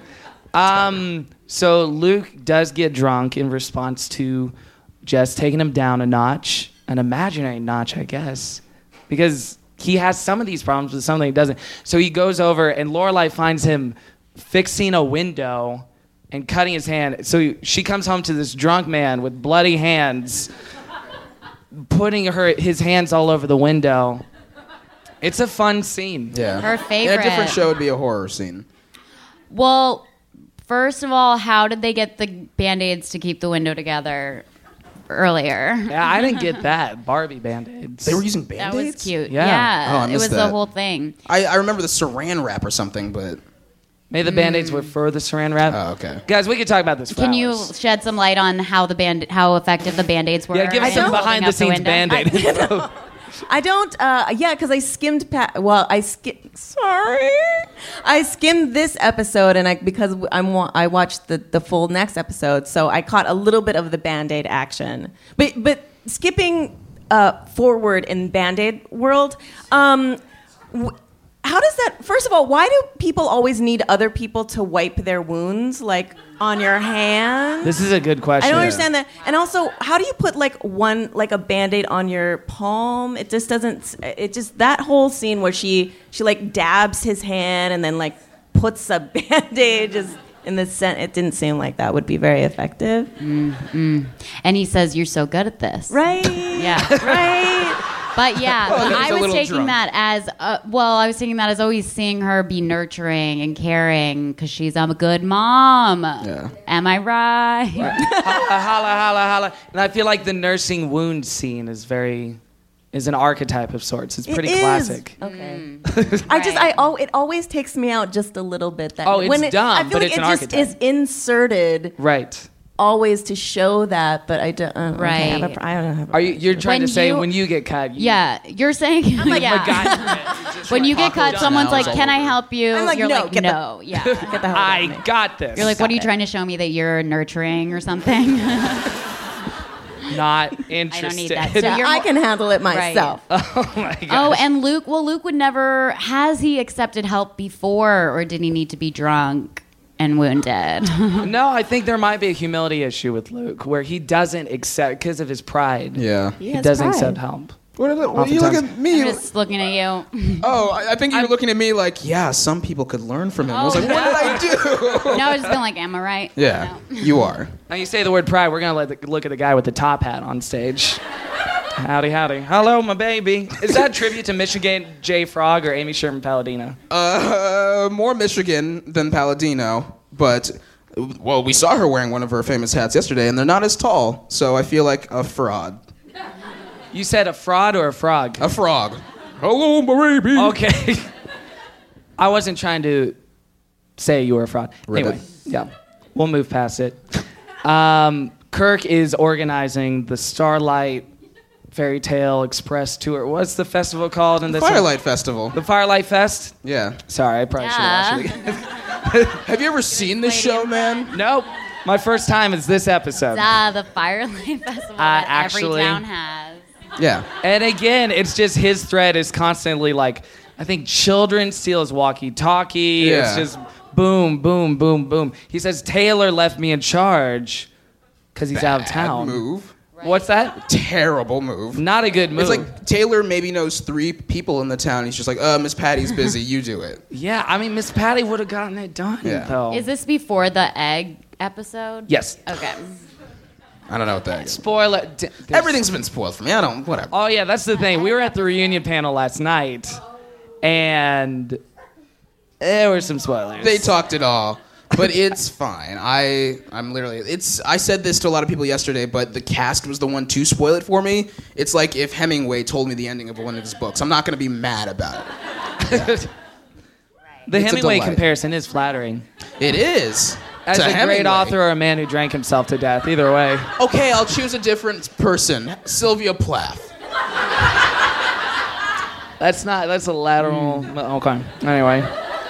So Luke does get drunk in response to Jess taking him down a notch, an imaginary notch, I guess, because he has some of these problems with something he doesn't. So he goes over, and Lorelai finds him fixing a window and cutting his hand. So she comes home to this drunk man with bloody hands, putting his hands all over the window. It's a fun scene. Yeah. Her favorite. In a different show, would be a horror scene. Well, first of all, how did they get the Band-Aids to keep the window together earlier? Yeah, I didn't get that. Barbie Band-Aids. They were using That Band-Aids? was cute. Yeah. Yeah, Oh, I it missed was the that. whole thing. I remember the saran wrap or something, but... Maybe the Band-Aids were for the saran wrap. Oh, okay. Guys, we could talk about this for Can you hours. shed some light on how effective the Band-Aids were? Yeah, give us in some holding behind up the scenes window? Band-Aid info. I don't. Because I skimmed. I skimmed this episode, and I watched the full next episode, so I caught a little bit of the Band-Aid action. But skipping forward in Band-Aid world, how does that? First of all, why do people always need other people to wipe their wounds, like on your hand? This is a good question. I don't understand that. And also, how do you put a Band-Aid on your palm? It just doesn't. It just that whole scene where she like dabs his hand and then like puts a Band-Aid just in the scent. It didn't seem like that would be very effective. Mm-hmm. And he says, "You're so good at this." Right. Yeah. Right. But yeah, Well, I he's a was little taking drunk. that as I was taking that as always seeing her be nurturing and caring because she's a good mom. Yeah. Am I right? Holla, holla, holla, holla. And I feel like the nursing wound scene is an archetype of sorts. It's pretty It is. classic. Okay. Right. It always takes me out just a little bit. That Oh, it's when dumb, I feel but like it's it an just archetype. is inserted Right. always to show that, but I don't. Right. I don't have. You're trying When to say you- when you get cut? Yeah, you're saying when you get cut, someone's like, "Can I help you?" I'm like, you're no, like, get the- "No, yeah." Get the hell out of me. I got this. You're like, "What are you trying to show me that you're nurturing or something?" not interested. I don't need that. So you're I can handle it myself. Oh my gosh. Oh, and Luke would never, has he accepted help before, or did he need to be drunk and wounded? No, I think there might be a humility issue with Luke where he doesn't accept, because of his pride. Yeah. He doesn't accept help. What you look at me? I'm just looking at you. Oh, I think you were looking at me like, yeah, some people could learn from him. I was like, what did I do? No, I was just been like, am I right? Yeah, you are. Now you say the word pride, we're going to look at the guy with the top hat on stage. Howdy, howdy. Hello, my baby. Is that a tribute to Michigan J. Frog or Amy Sherman Palladino? More Michigan than Palladino, but, well, we saw her wearing one of her famous hats yesterday, and they're not as tall, so I feel like a fraud. You said a fraud or a frog? A frog. Hello, my baby. Okay. I wasn't trying to say you were a fraud. Anyway, yeah. We'll move past it. Kirk is organizing the Starlight Fairy Tale Express tour. What's the festival called? In this Firelight Festival. The Firelight Fest? Yeah. Sorry, I probably should watch it again. Have you ever seen this show, man? Nope. My first time is this episode. The Firelight Festival that actually, every town has. Yeah. And again, it's just his thread is constantly like, I think children steal his walkie-talkie. Yeah. It's just boom, boom, boom, boom. He says, Taylor left me in charge because he's out of town. Move. Right. What's that? Terrible move. Not a good move. It's like Taylor maybe knows 3 people in the town. He's just like, Miss Patty's busy. You do it. Yeah, I mean, Miss Patty would have gotten it done, though. Is this before the egg episode? Yes. Okay. I don't know what that is. Spoiler. Everything's been spoiled for me. I don't, whatever. Oh, yeah, that's the thing. We were at the reunion panel last night, and there were some spoilers. They talked it all, but it's fine. I'm literally, I said this to a lot of people yesterday, but the cast was the one to spoil it for me. It's like if Hemingway told me the ending of one of his books. I'm not going to be mad about it. The Hemingway comparison is flattering. It is. As a great author or a man who drank himself to death, either way. Okay, I'll choose a different person. Sylvia Plath. That's a lateral. Okay. Anyway.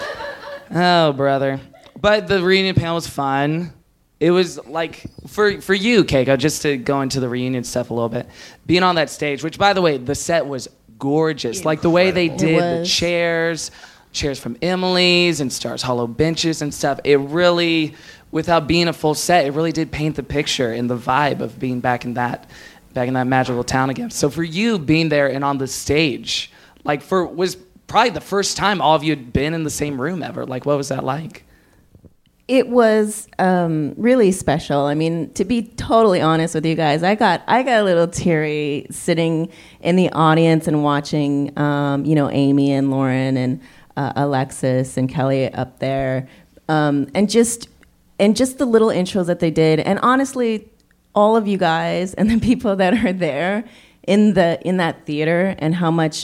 Oh, brother. But the reunion panel was fun. It was like, for you, Keiko, just to go into the reunion stuff a little bit, being on that stage, which, by the way, the set was gorgeous. Like the way they did the chairs from Emily's and Stars Hollow benches and stuff. It really, without being a full set, it really did paint the picture and the vibe of being back in that magical town again. So for you being there and on the stage, was probably the first time all of you had been in the same room ever. Like, what was that like? It was really special. I mean, to be totally honest with you guys, I got a little teary sitting in the audience and watching, Amy and Lauren and Alexis and Kelly up there, and just the little intros that they did, and honestly, all of you guys and the people that are there in that theater, and how much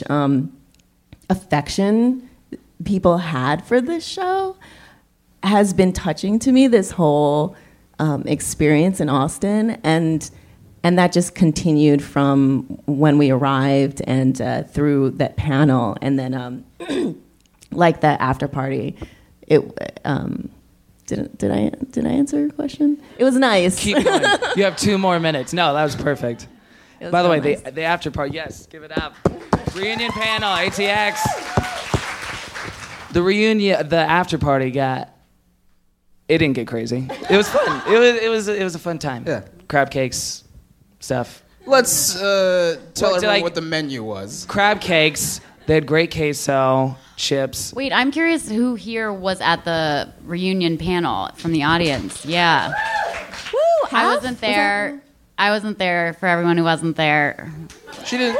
affection people had for this show has been touching to me this whole experience in Austin, and that just continued from when we arrived and through that panel, and then like that after party. It did I answer your question? It was nice. Keep going. You have 2 more minutes. No, that was perfect. By the way, nice. the after party, yes, give it up. Reunion panel, ATX. The reunion, the after party it didn't get crazy. It was fun. It was a fun time. Yeah. Crab cakes, stuff. Let's tell everyone what the menu was. Crab cakes. They had great queso, chips. Wait, I'm curious who here was at the reunion panel from the audience. Yeah. Woo! I wasn't there. I wasn't there for everyone who wasn't there. She didn't.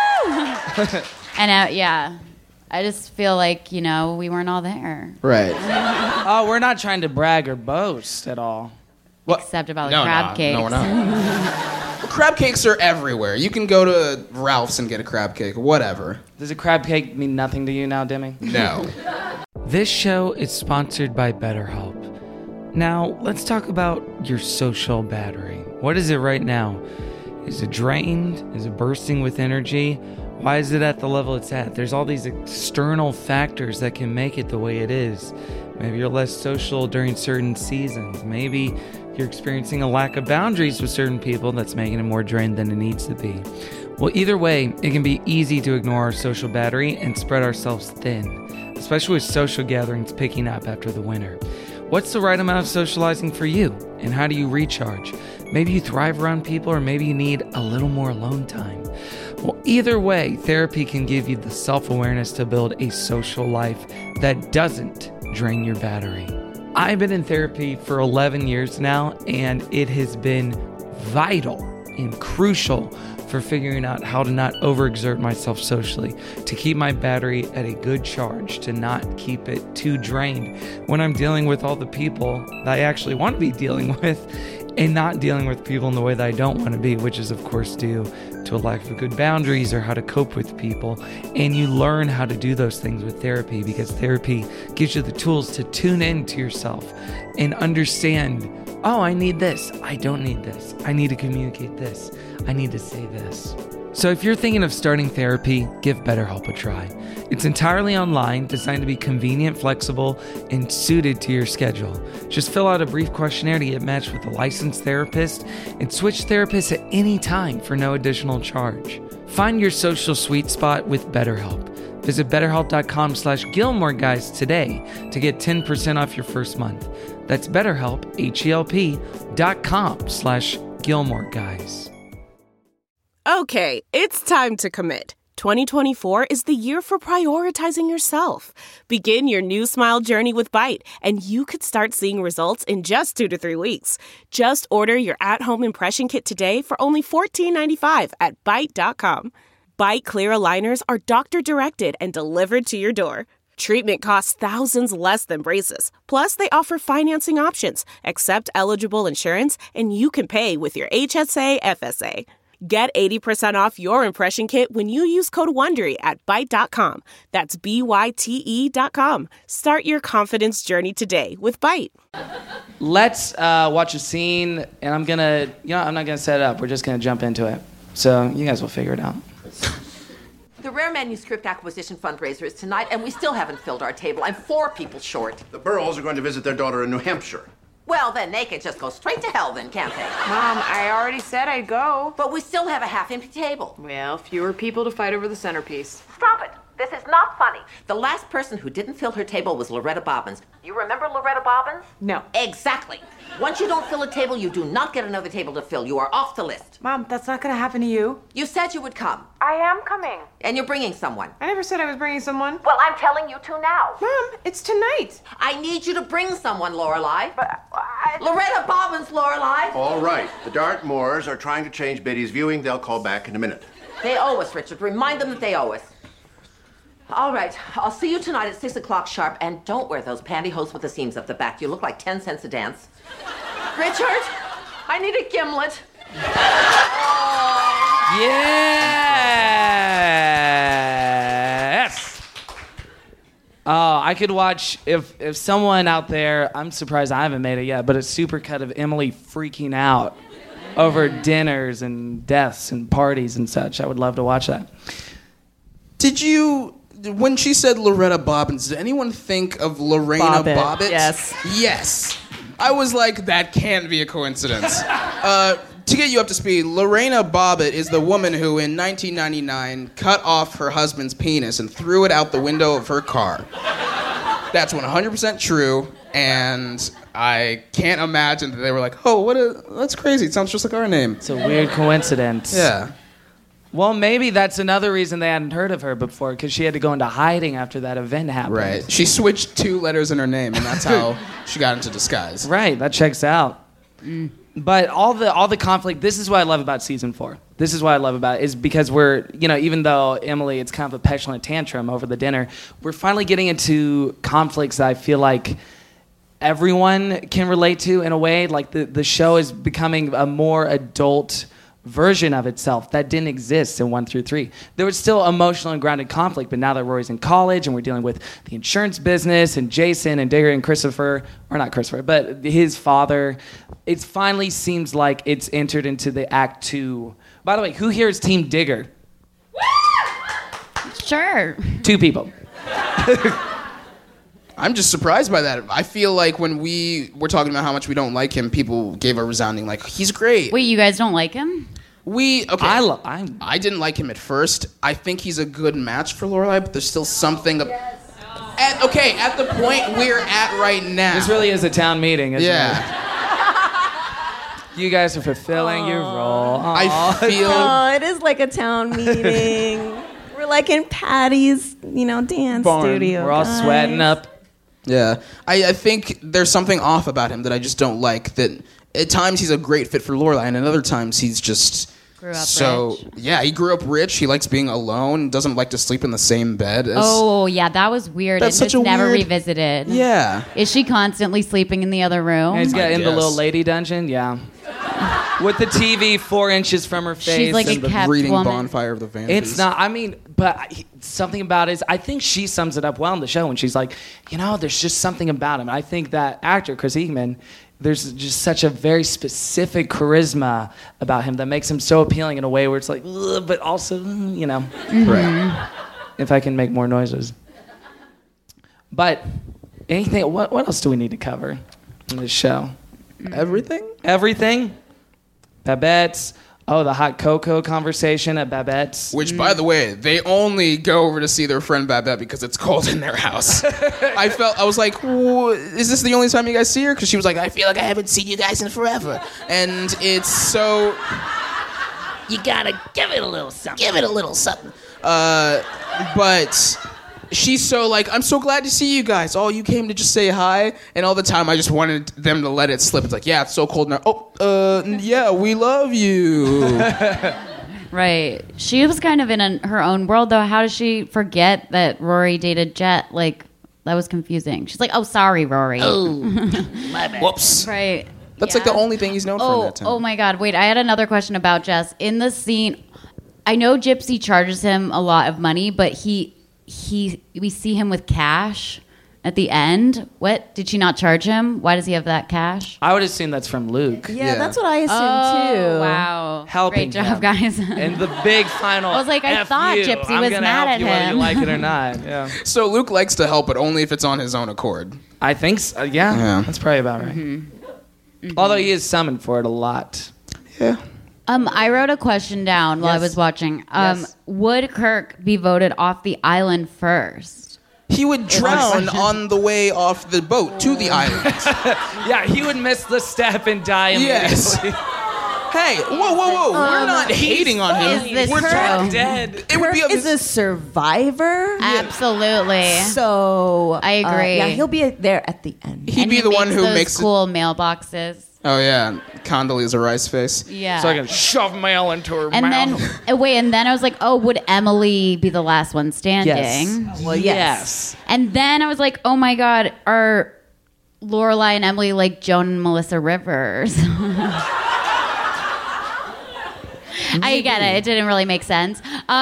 And yeah. I just feel like, we weren't all there. Right. Oh, we're not trying to brag or boast at all. What? Except about the crab cakes. No, we're not. Well, crab cakes are everywhere. You can go to Ralph's and get a crab cake, whatever. Does a crab cake mean nothing to you now, Demi? No. This show is sponsored by BetterHelp. Now, let's talk about your social battery. What is it right now? Is it drained? Is it bursting with energy? Why is it at the level it's at? There's all these external factors that can make it the way it is. Maybe you're less social during certain seasons. Maybe You're experiencing a lack of boundaries with certain people that's making it more drained than it needs to be. Well, either way, it can be easy to ignore our social battery and spread ourselves thin, especially with social gatherings picking up after the winter. What's the right amount of socializing for you, and how do you recharge? Maybe you thrive around people, or maybe you need a little more alone time. Well, either way, therapy can give you the self-awareness to build a social life that doesn't drain your battery. I've been in therapy for 11 years now, and it has been vital and crucial for figuring out how to not overexert myself socially, to keep my battery at a good charge, to not keep it too drained when I'm dealing with all the people that I actually want to be dealing with, and not dealing with people in the way that I don't want to be, which is of course due to a lack of good boundaries or how to cope with people. And you learn how to do those things with therapy, because therapy gives you the tools to tune into yourself and understand, oh, I need this, I don't need this, I need to communicate this, I need to say this. So if you're thinking of starting therapy, give BetterHelp a try. It's entirely online, designed to be convenient, flexible, and suited to your schedule. Just fill out a brief questionnaire to get matched with a licensed therapist, and switch therapists at any time for no additional charge. Find your social sweet spot with BetterHelp. Visit BetterHelp.com/GilmoreGuys today to get 10% off your first month. That's BetterHelp, HELP.com/GilmoreGuys. Okay, it's time to commit. 2024 is the year for prioritizing yourself. Begin your new smile journey with Byte, and you could start seeing results in just 2 to 3 weeks. Just order your at-home impression kit today for only $14.95 at Byte.com. Byte Clear aligners are doctor-directed and delivered to your door. Treatment costs thousands less than braces. Plus, they offer financing options, accept eligible insurance, and you can pay with your HSA FSA. Get 80% off your impression kit when you use code WONDERY at Byte.com. That's BYTE.com. Start your confidence journey today with Byte. Let's watch a scene, and I'm not gonna set it up. We're just gonna jump into it. So you guys will figure it out. The Rare Manuscript Acquisition fundraiser is tonight, and we still haven't filled our table. I'm 4 people short. The Burrells are going to visit their daughter in New Hampshire. Well, then they can just go straight to hell then, can't they? Mom, I already said I'd go. But we still have a half-empty table. Well, fewer people to fight over the centerpiece. Stop it. This is not funny. The last person who didn't fill her table was Loretta Bobbins. You remember Loretta Bobbins? No. Exactly. Once you don't fill a table, you do not get another table to fill. You are off the list. Mom, that's not going to happen to you. You said you would come. I am coming. And you're bringing someone. I never said I was bringing someone. Well, I'm telling you to now. Mom, it's tonight. I need you to bring someone, Lorelai. But Loretta Bobbins, Lorelai. All right. The Dartmoors are trying to change Biddy's viewing. They'll call back in a minute. They owe us, Richard. Remind them that they owe us. All right, I'll see you tonight at 6 o'clock sharp, and don't wear those pantyhose with the seams up the back. You look like 10 cents a dance. Richard, I need a gimlet. Yes! Oh, I could watch, if someone out there, I'm surprised I haven't made it yet, but a supercut of Emily freaking out over dinners and deaths and parties and such. I would love to watch that. When she said Loretta Bobbins, did anyone think of Lorena Bobbitt? Yes. Yes. I was like, that can't be a coincidence. To get you up to speed, Lorena Bobbitt is the woman who, in 1999, cut off her husband's penis and threw it out the window of her car. That's 100% true, and I can't imagine that they were like, that's crazy. It sounds just like our name. It's a weird coincidence. Yeah. Well, maybe that's another reason they hadn't heard of her before, because she had to go into hiding after that event happened. Right. She switched 2 letters in her name, and that's how she got into disguise. Right. That checks out. But all the conflict, this is what I love about season 4. This is what I love about it, is because we're, even though Emily, it's kind of a petulant tantrum over the dinner, we're finally getting into conflicts that I feel like everyone can relate to in a way. Like the show is becoming a more adult version of itself that didn't exist in 1 through 3. There was still emotional and grounded conflict, but now that Rory's in college and we're dealing with the insurance business and Jason and Digger and Christopher, or not Christopher, but his father, it finally seems like it's entered into the Act 2. By the way, who here is Team Digger? Sure. 2 people. I'm just surprised by that. I feel like when we were talking about how much we don't like him, people gave a resounding like, he's great. Wait, you guys don't like him? I didn't like him at first. I think he's a good match for Lorelai, but there's still something. At the point we're at right now. This really is a town meeting, isn't it? Yeah. You guys are fulfilling your role. I feel. Oh, it is like a town meeting. We're like in Patty's, dance studio. We're all sweating up. Yeah. I think there's something off about him that I just don't like. That at times he's a great fit for Lorelai, and at other times he's just grew up rich. Yeah, he grew up rich. He likes being alone. Doesn't like to sleep in the same bed. Oh yeah, that was weird. That's It's such a never weird- revisited. Yeah. Is she constantly sleeping in the other room? Yeah, he's got in the guess. little lady dungeon. Yeah. With the TV 4 inches from her face. She's like and a the kept breeding woman. bonfire of the vanities. It's not, but something about it is, I think she sums it up well in the show when she's like, there's just something about him. I think that actor, Chris Eagman, there's just such a very specific charisma about him that makes him so appealing in a way where it's like, ugh, but also, Right. if I can make more noises. But anything, what else do we need to cover in this show? Everything? Babette's. Oh, the hot cocoa conversation at Babette's. Which, by the way, they only go over to see their friend Babette because it's cold in their house. I was like, is this the only time you guys see her? Because she was like, I feel like I haven't seen you guys in forever. And it's so... You gotta give it a little something. Give it a little something. But she's so like, I'm so glad to see you guys. Oh, you came to just say hi? And all the time I just wanted them to let it slip. It's like, yeah, it's so cold now. Yeah, we love you. Right. She was kind of in her own world, though. How does she forget that Rory dated Jet? Like, that was confusing. She's like, oh, sorry, Rory. Oh, my bad. Whoops. Right. That's like the only thing he's known for in that town. Oh, my God. Wait, I had another question about Jess. In the scene, I know Gypsy charges him a lot of money, but we see him with cash at the end. What? Did she not charge him? Why does he have that cash? I would assume that's from Luke. Yeah, that's what I assumed too. Wow. Helping Great job, him. guys. And the big final. I was like, I F thought you. Gypsy I'm was gonna mad help at you whether him. you like it or not. Yeah. So Luke likes to help, but only if it's on his own accord. I think so. Yeah. That's probably about right. Mm-hmm. Although he is summoned for it a lot. Yeah. I wrote a question down while I was watching. Yes. Would Kirk be voted off the island first? He would drown on the way off the boat to the island. Yeah, he would miss the step and die immediately. Yes. Hey, whoa. We're not hating on him. Is this We're true? just Dead. It would be Kirk is a survivor. Absolutely. So I agree. Yeah, he'll be there at the end. He'd be the one who those makes cool mailboxes. Oh yeah, Condoleezza Rice face. Yeah. So I can shove mail into her And mouth. then and then I was like, oh, would Emily be the last one standing? Yes. Well, yes. And then I was like, oh my God, are Lorelai and Emily like Joan and Melissa Rivers? I get it. It didn't really make sense.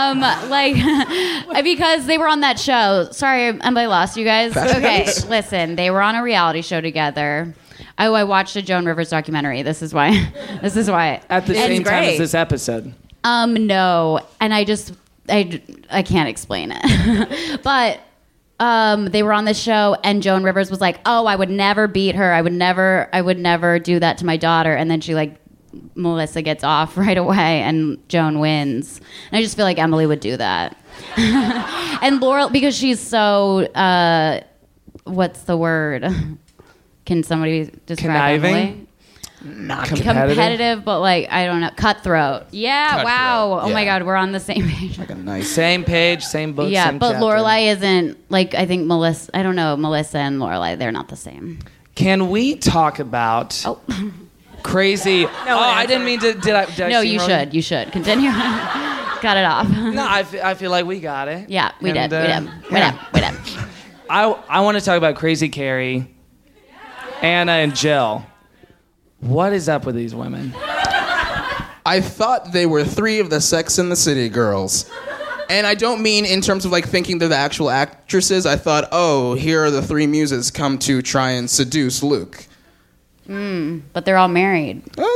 Because they were on that show. Sorry, I lost you guys. Okay, listen. They were on a reality show together. Oh, I watched a Joan Rivers documentary. This is why. At the same time as this episode. No. And I can't explain it. But they were on the show and Joan Rivers was like, oh, I would never beat her. I would never do that to my daughter. And then Melissa gets off right away and Joan wins. And I just feel like Emily would do that. And Laurel, because she's so, what's the word? Can somebody describe Conniving? Emily? Not Competitive, but I don't know, cutthroat. Yeah, Cutthroat, wow. Oh my yeah. God, we're on the same page. Like a nice. Same page, same book, Yeah, same but chapter. Lorelai isn't I think Melissa. I don't know, Melissa and Lorelai. They're not the same. Can we talk about crazy? I didn't mean to. Did I? No, seem you wrong? should. You should continue. Cut it off. No, I feel like we got it. Yeah, we did. And, We did. I want to talk about Crazy Carrie, Anna, and Jill. What is up with these women? I thought they were 3 of the Sex and the City girls. And I don't mean in terms of thinking they're the actual actresses. I thought, oh, here are the 3 muses come to try and seduce Luke. But they're all married.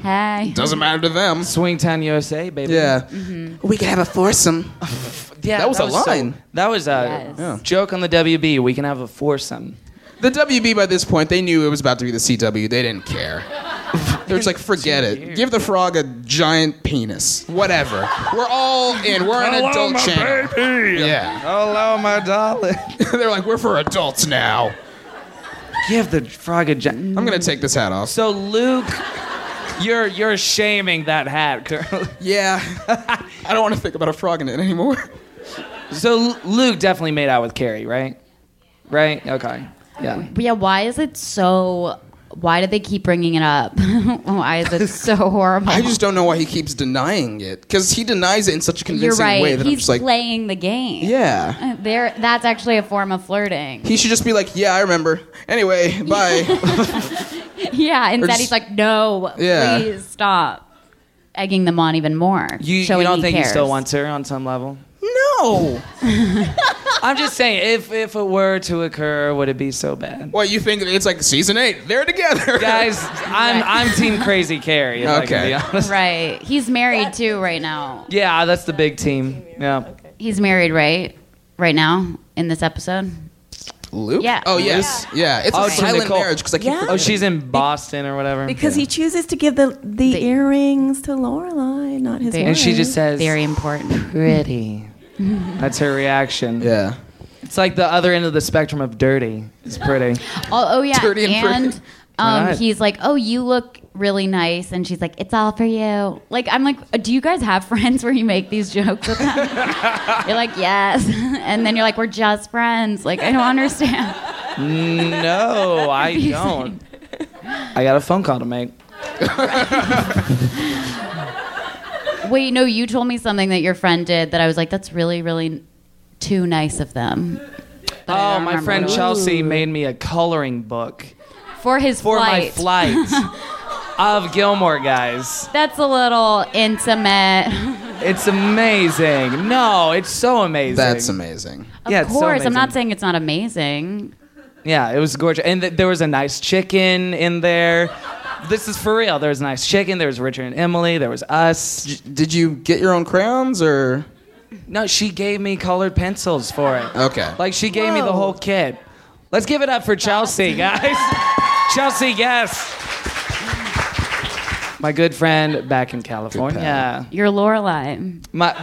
Hey. Doesn't matter to them. Swingtown USA, baby. Yeah. We could have a foursome. Yeah, that was a line. That was a joke on the WB. We can have a foursome. The WB, by this point, they knew it was about to be the CW. They didn't care. They're just like, forget it. Give the frog a giant penis. Whatever. We're all in. We're an adult my channel. Baby. Yeah. Hello, my darling. They're like, we're for adults now. Give the frog a giant... I'm going to take this hat off. So, Luke, you're shaming that hat, girl. Yeah. I don't want to think about a frog in it anymore. So, Luke definitely made out with Carrie, right? Right? Okay. Yeah. But yeah, why is it so... Why did they keep bringing it up? Why is it so horrible? I just don't know why he keeps denying it. Because he denies it in such a convincing way that I'm just like... He's playing the game. Yeah. That's actually a form of flirting. He should just be like, yeah, I remember. Anyway, bye. Yeah, instead he's like, no, please stop. Egging them on even more. You don't think he still wants her on some level? No. I'm just saying, if it were to occur, would it be so bad? What, you think it's like season 8? They're together. Guys, I'm team Crazy Carrie, if I can be honest. Right. He's married too right now. Yeah, that's the big team. Yeah. Okay. He's married, right? Right now in this episode? Luke? Yeah. Oh, yes. Yeah. It's a silent marriage because I keep Oh, she's in Boston or whatever. Because he chooses to give the earrings to Lorelai, not his wife. And she just says, very important. Pretty. That's her reaction. Yeah. It's like the other end of the spectrum of dirty. It's pretty. Oh yeah. Dirty and pretty. He's like, oh, you look really nice. And she's like, it's all for you. Like, I'm like, do you guys have friends where you make these jokes with them? You're like, yes. And then you're like, we're just friends. Like, I don't understand. No, I don't. I got a phone call to make. Wait, no, you told me something that your friend did that I was like, that's really, really too nice of them. Oh, my friend Chelsea made me a coloring book. For his my flight of Gilmore Guys. That's a little intimate. It's amazing. No, it's so amazing. That's amazing. Of course, I'm not saying it's not amazing. Yeah, it was gorgeous. And there was a nice chicken in there. This is for real. There was a nice chicken. There was Richard and Emily. There was us. Did you get your own crayons or? No, she gave me colored pencils for it. Okay. Like she gave me the whole kit. Let's give it up for Chelsea, guys. Chelsea, yes. My good friend back in California. You're Lorelai.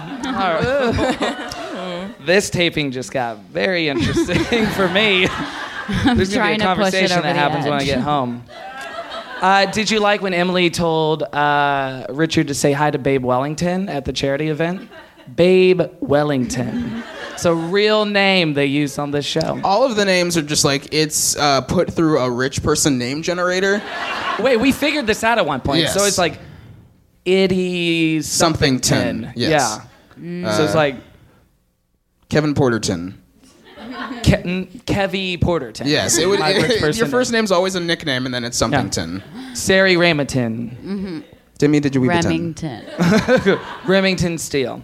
This taping just got very interesting for me. There's going to be a conversation that happens when I get home. Did you like when Emily told Richard to say hi to Babe Wellington at the charity event? Babe Wellington. It's a real name they used on this show. All of the names are just like, it's put through a rich person name generator. Wait, we figured this out at one point. Yes. So it's like, Itty something 10. Yes. Yeah. So it's like... Kevin Porterton. Kevy Porterton. Yes, it would. Your first name's always a nickname, and then it's somethington. Sari Remington. Mm-hmm. Demi, did you weep Remington. Remington Steele.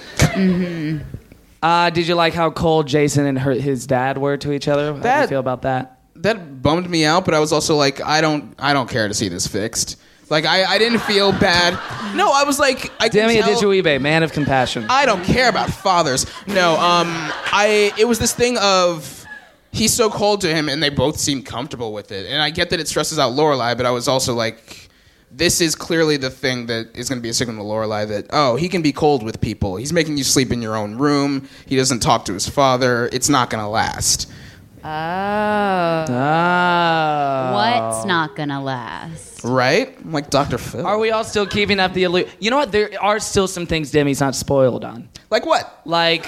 Mm-hmm. Did you like how cold Jason and his dad were to each other? How do you feel about that? That bummed me out, but I was also like, I don't care to see this fixed. Like, I didn't feel bad. No, I was like, Demi Adichie, man of compassion. I don't care about fathers. No, it was this thing of he's so cold to him, and they both seem comfortable with it. And I get that it stresses out Lorelai, but I was also like, this is clearly the thing that is going to be a signal to Lorelai that, oh, he can be cold with people. He's making you sleep in your own room. He doesn't talk to his father. It's not going to last. Oh. What's not gonna last? Right? I'm like Dr. Phil. Are we all still keeping up the illusion? You know what? There are still some things Demi's not spoiled on. Like what? Like...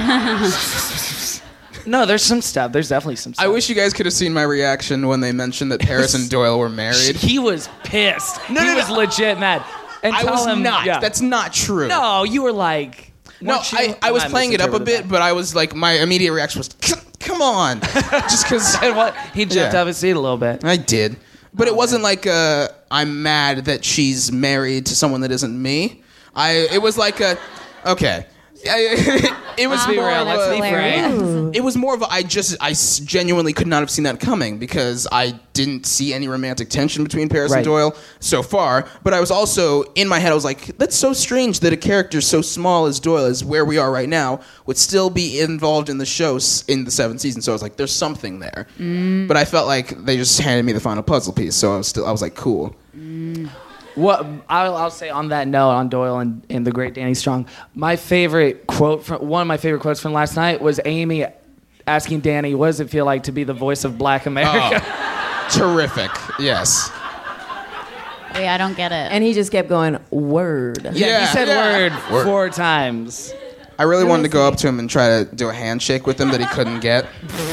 No, there's some stuff. There's definitely some stuff. I wish you guys could have seen my reaction when they mentioned that Paris and Doyle were married. He was pissed. He was legit mad. And I was not. Yeah. That's not true. No, you were like... No, I was playing it up a bit, but I was like, my immediate reaction was, come on. Just because... He jumped out of his seat a little bit. I did. But it wasn't like, I'm mad that she's married to someone that isn't me. It was like okay. It was Let's be more real. of Let's a- be frank. It was more of a, I genuinely could not have seen that coming because I didn't see any romantic tension between Paris Right. and Doyle so far. But I was also, in my head, I was like, that's so strange that a character so small as Doyle, as where we are right now, would still be involved in the show in the 7th season. So I was like, there's something there. But I felt like they just handed me the final puzzle piece. So I was like, cool. What I'll say on that note on Doyle and the great Danny Strong, my favorite quote one of my favorite quotes from last night was Amy asking Danny, "What does it feel like to be the voice of Black America?" Terrific. Yes. Wait, I don't get it. And he just kept going, word. Yeah, he said yeah. word 4 times. I really wanted to go up to him and try to do a handshake with him that he couldn't get.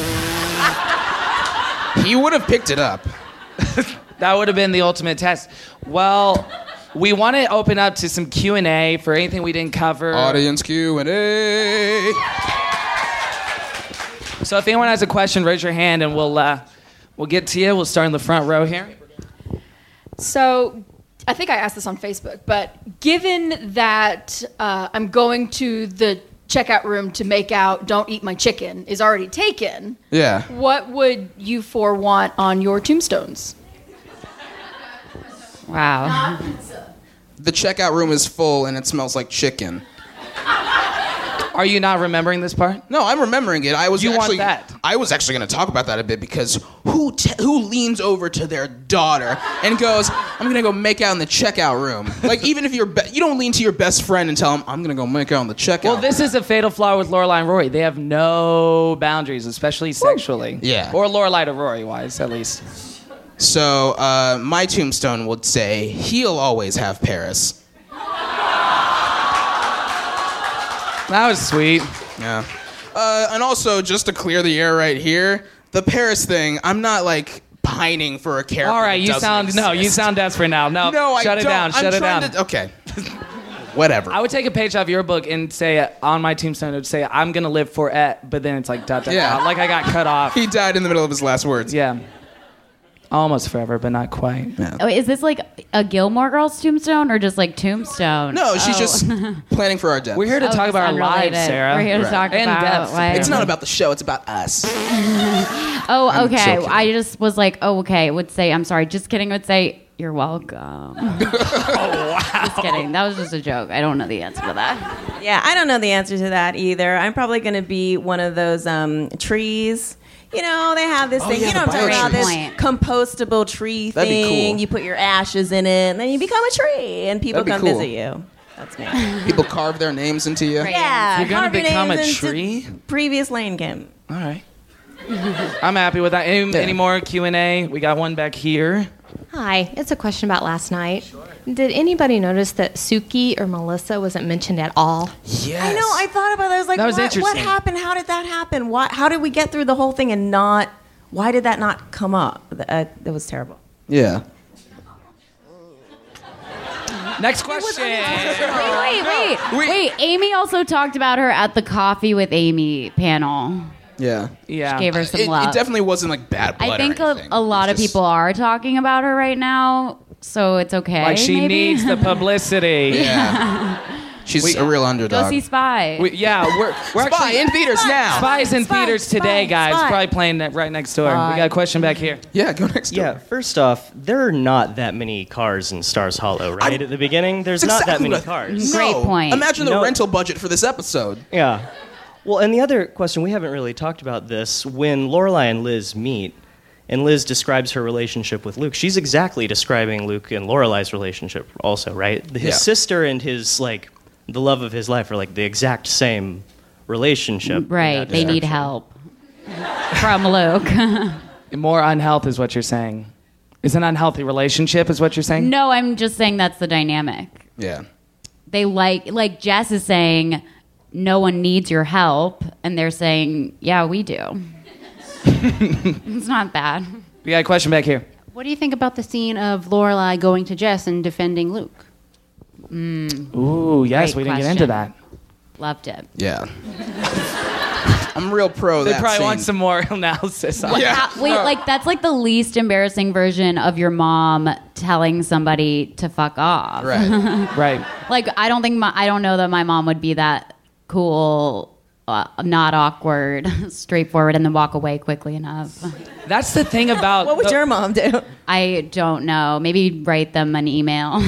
He would have picked it up. That would have been the ultimate test. Well, we want to open up to some Q&A for anything we didn't cover. Audience Q&A. So if anyone has a question, raise your hand and we'll get to you. We'll start in the front row here. So, I think I asked this on Facebook, but given that I'm going to the checkout room to make out "Don't Eat My Chicken" is already taken, Yeah. what would you four want on your tombstones? Wow. The checkout room is full and it smells like chicken. Are you not remembering this part? No, I'm remembering it. I was You want actually, that. I was actually going to talk about that a bit because who leans over to their daughter and goes, "I'm going to go make out in the checkout room." Like even if you don't lean to your best friend and tell him, "I'm going to go make out in the checkout." Well, this is a fatal flaw with Lorelai and Rory. They have no boundaries, especially sexually. Yeah. Or Lorelai to Rory wise, at least. So my tombstone would say, "He'll always have Paris." That was sweet. Yeah. And also, just to clear the air right here, the Paris thing, I'm not like pining for a character. All right, that doesn't exist. you sound desperate now. No, I shut it don't. down. I'm Shut it trying down. Okay. Whatever. I would take a page out of your book and say on my tombstone it would say I'm gonna live for but then it's like dot. Like I got cut off. He died in the middle of his last words. Yeah. Almost forever, but not quite. Yeah. Oh, is this like a Gilmore Girls tombstone or just like tombstone? No, she's just planning for our death. We're here to talk just about our lives, unrelated. Sarah. We're here to Right. talk And about death. like, It's not about the show, it's about us. Oh, I'm okay. joking. I just was like, oh, okay. It would say, I'm sorry. Just kidding. It would say, you're welcome. Oh, wow. Just kidding. That was just a joke. I don't know the answer to that. Yeah, I don't know the answer to that either. I'm probably going to be one of those trees. You know, they have this thing. yeah, You know the what I'm talking about? This biotree. compostable tree That'd be thing. cool. You put your ashes in it, and then you become a tree, and people That'd be come cool. visit you. That's me. People carve their names into you. Right. Yeah, You're gonna carve your become a names into tree? Previous lane, Kim. All right. I'm happy with that. Any more Q&A? We got one back here. Hi, it's a question about last night. Did anybody notice that Suki or Melissa wasn't mentioned at all? Yes. I know. I thought about that. I was like, That was what interesting. happened? How did that happen? How did we get through the whole thing and not? Why did that not come up? That was terrible. Yeah. Next question. Wait. Amy also talked about her at the Coffee with Amy panel. Yeah. Yeah. Gave her some It love. definitely wasn't like bad blood I think or anything. a lot of It's just- people are talking about her right now, so it's okay. Like she maybe? needs the publicity. Yeah. She's a real underdog. Go see Spy. We're Spy actually in theaters now. Spy's in theaters today, guys. Spy. Probably playing right next door. Spy. We got a question back here. Yeah, go next door. Yeah, first off, there are not that many cars in Stars Hollow, right? At the beginning, there's not that many cars. Great point. Imagine the rental budget for this episode. Yeah. Well, and the other question, we haven't really talked about this. When Lorelai and Liz meet, and Liz describes her relationship with Luke, she's exactly describing Luke and Lorelai's relationship also, right? His sister and his, like, the love of his life are, like, the exact same relationship. Right, they need help from Luke. More unhealth is what you're saying. Is an unhealthy relationship is what you're saying? No, I'm just saying that's the dynamic. Yeah. They like Jess is saying, no one needs your help, and they're saying, yeah, we do. It's not bad. We got a question back here. What do you think about the scene of Lorelai going to Jess and defending Luke? Ooh, yes, Great we didn't get question. into that. Loved it. Yeah. I'm real pro They that probably scene. want some more analysis on Yeah. Wait, like that's like the least embarrassing version of your mom telling somebody to fuck off. Right. Right. Like I don't know that my mom would be that cool, not awkward, straightforward, and then walk away quickly enough. That's the thing about... What would your mom do? I don't know. Maybe write them an email.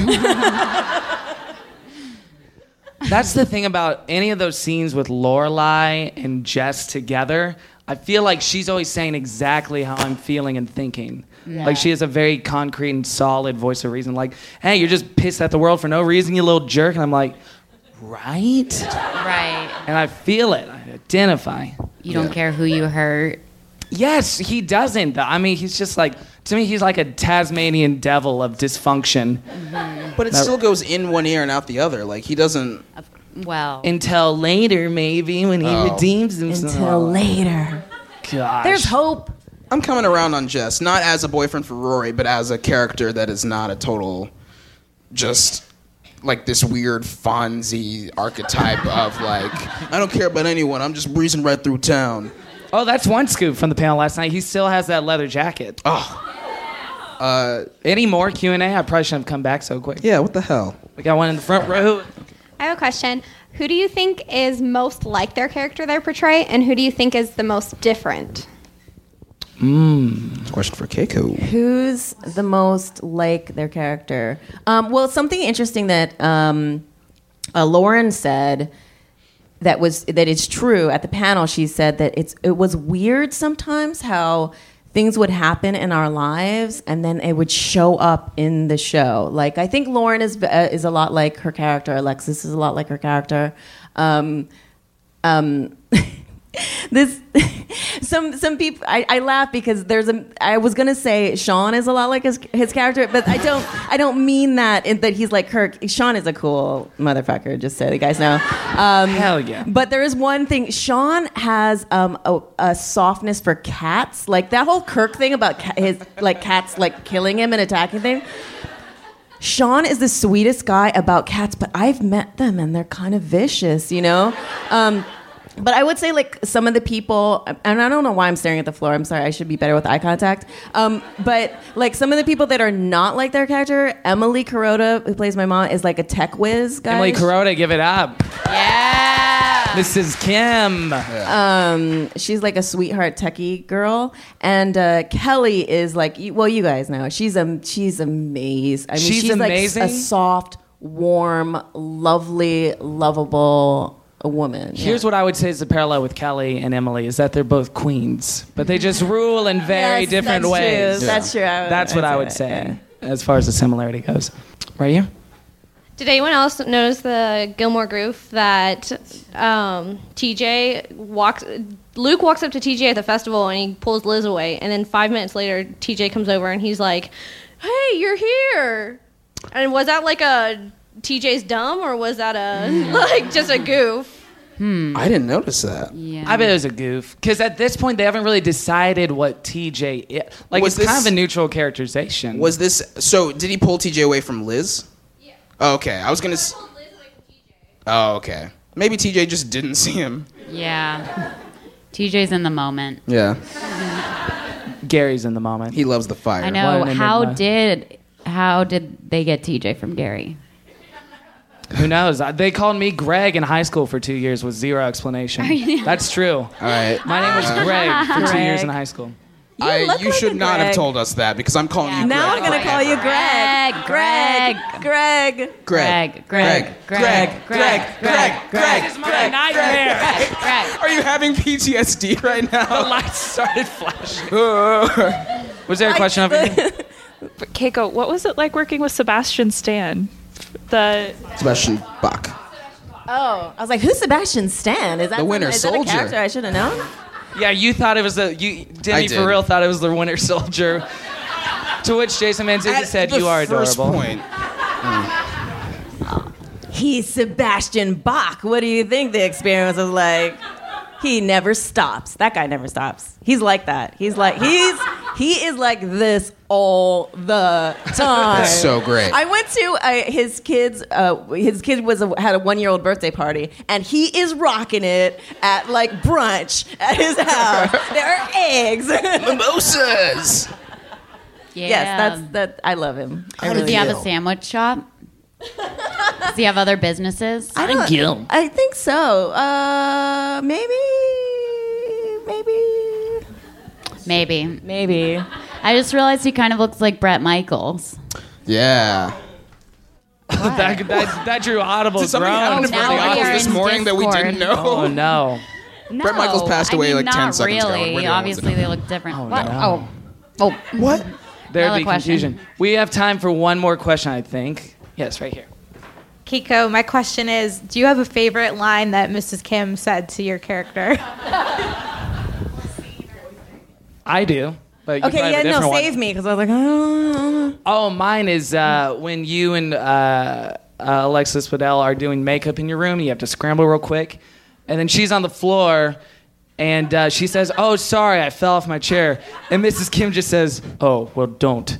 That's the thing about any of those scenes with Lorelai and Jess together. I feel like she's always saying exactly how I'm feeling and thinking. Yeah. Like she has a very concrete and solid voice of reason. Like, hey, you're just pissed at the world for no reason, you little jerk. And I'm like, right? Right. And I feel it. I identify. You don't care who you hurt. Yes, he doesn't. I mean, he's just like, to me, he's like a Tasmanian devil of dysfunction. Mm-hmm. But it still goes in one ear and out the other. Like, he doesn't... Well... Until later, maybe, when he redeems himself. Until later. Gosh. There's hope. I'm coming around on Jess, not as a boyfriend for Rory, but as a character that is not a total... just... like this weird Fonzie archetype of like, I don't care about anyone, I'm just breezing right through town. Oh, that's one scoop from the panel last night. He still has that leather jacket. Any more Q&A? I probably shouldn't have come back so quick. Yeah, what the hell? We got one in the front row. I have a question. Who do you think is most like their character they portray, and who do you think is the most different? Question for Keiko. Who's the most like their character? Well, something interesting that Lauren said that is true at the panel. She said that it was weird sometimes how things would happen in our lives and then it would show up in the show. Like I think Lauren is a lot like her character. Alexis is a lot like her character. Some people I laugh because I was gonna say Sean is a lot like his character, but I don't mean that that he's like Kirk. Sean is a cool motherfucker, just so you guys know. Hell yeah. But there is one thing. Sean has a softness for cats, like that whole Kirk thing about his like cats like killing him and attacking things. Sean is the sweetest guy about cats, but I've met them and they're kind of vicious, you know. But I would say, like, some of the people, and I don't know why I'm staring at the floor. I'm sorry. I should be better with eye contact. But, like, some of the people that are not like their character, Emily Kuroda, who plays my mom, is, like, a tech whiz guy. Emily Kuroda, give it up. Yeah. Mrs. Kim. She's, like, a sweetheart techie girl. And Kelly is, like, well, you guys know. She's amazing. I mean, she's amazing? Like, a soft, warm, lovely, lovable... a woman. Here's what I would say is the parallel with Kelly and Emily is that they're both queens, but they just rule in very different ways. True. Yeah. That's true. That's what I would say as far as the similarity goes. Right here? Did anyone else notice the Gilmore Groove that Luke walks up to TJ at the festival and he pulls Liz away, and then 5 minutes later TJ comes over and he's like, "Hey, you're here." And was that like a TJ's dumb, or was that like just a goof? I didn't notice that. Yeah. I bet it was a goof. Because at this point, they haven't really decided what TJ is. Like, it's kind of a neutral characterization. Was this... So, did he pull TJ away from Liz? Yeah. Oh, okay. I was going to... Oh, okay. Maybe TJ just didn't see him. Yeah. TJ's in the moment. Yeah. Gary's in the moment. He loves the fire. I know. How did they get TJ from Gary? Who knows? They called me Greg in high school for 2 years with zero explanation. That's true. All right. My name was Greg for 2 years in high school. You should not have told us that because I'm calling you Greg. Now I'm going to call you Greg. Greg. This is my nightmare. Are you having PTSD right now? The lights started flashing. Was there a question over here? Keiko, what was it like working with Sebastian Stan? Sebastian Bach. Oh, I was like, who's Sebastian Stan? Is that the Winter is Soldier? That a character I should have known? Yeah, you thought it was Demi for real thought it was the Winter Soldier. To which Jason Manzukis said, "You are adorable." Point. He's Sebastian Bach. What do you think the experience was like? He never stops. That guy never stops. He's like that. He is like this all the time. That's so great. I went to his kid had a 1-year-old birthday party, and he is rocking it at like brunch at his house. There are eggs, mimosas. Yeah. Yes, that's. I love him. Does he have a sandwich shop? Does he have other businesses? I think so. Maybe. I just realized he kind of looks like Bret Michaels. Yeah. that drew audible Did something groans. happen to Bret Michaels this morning that we didn't know? Oh no. Bret Michaels passed away like 10 seconds ago. Really. Obviously, they look different. What? no. Oh. What? There'd Another be question. confusion. We have time for one more question, I think. Yes, right here. Kiko, my question is, do you have a favorite line that Mrs. Kim said to your character? I do. But you probably have a different one. save me, because I was like, oh. Oh, mine is when you and Alexis Bledel are doing makeup in your room. You have to scramble real quick. And then she's on the floor, and she says, "Oh, sorry, I fell off my chair." And Mrs. Kim just says, "Oh, well, don't."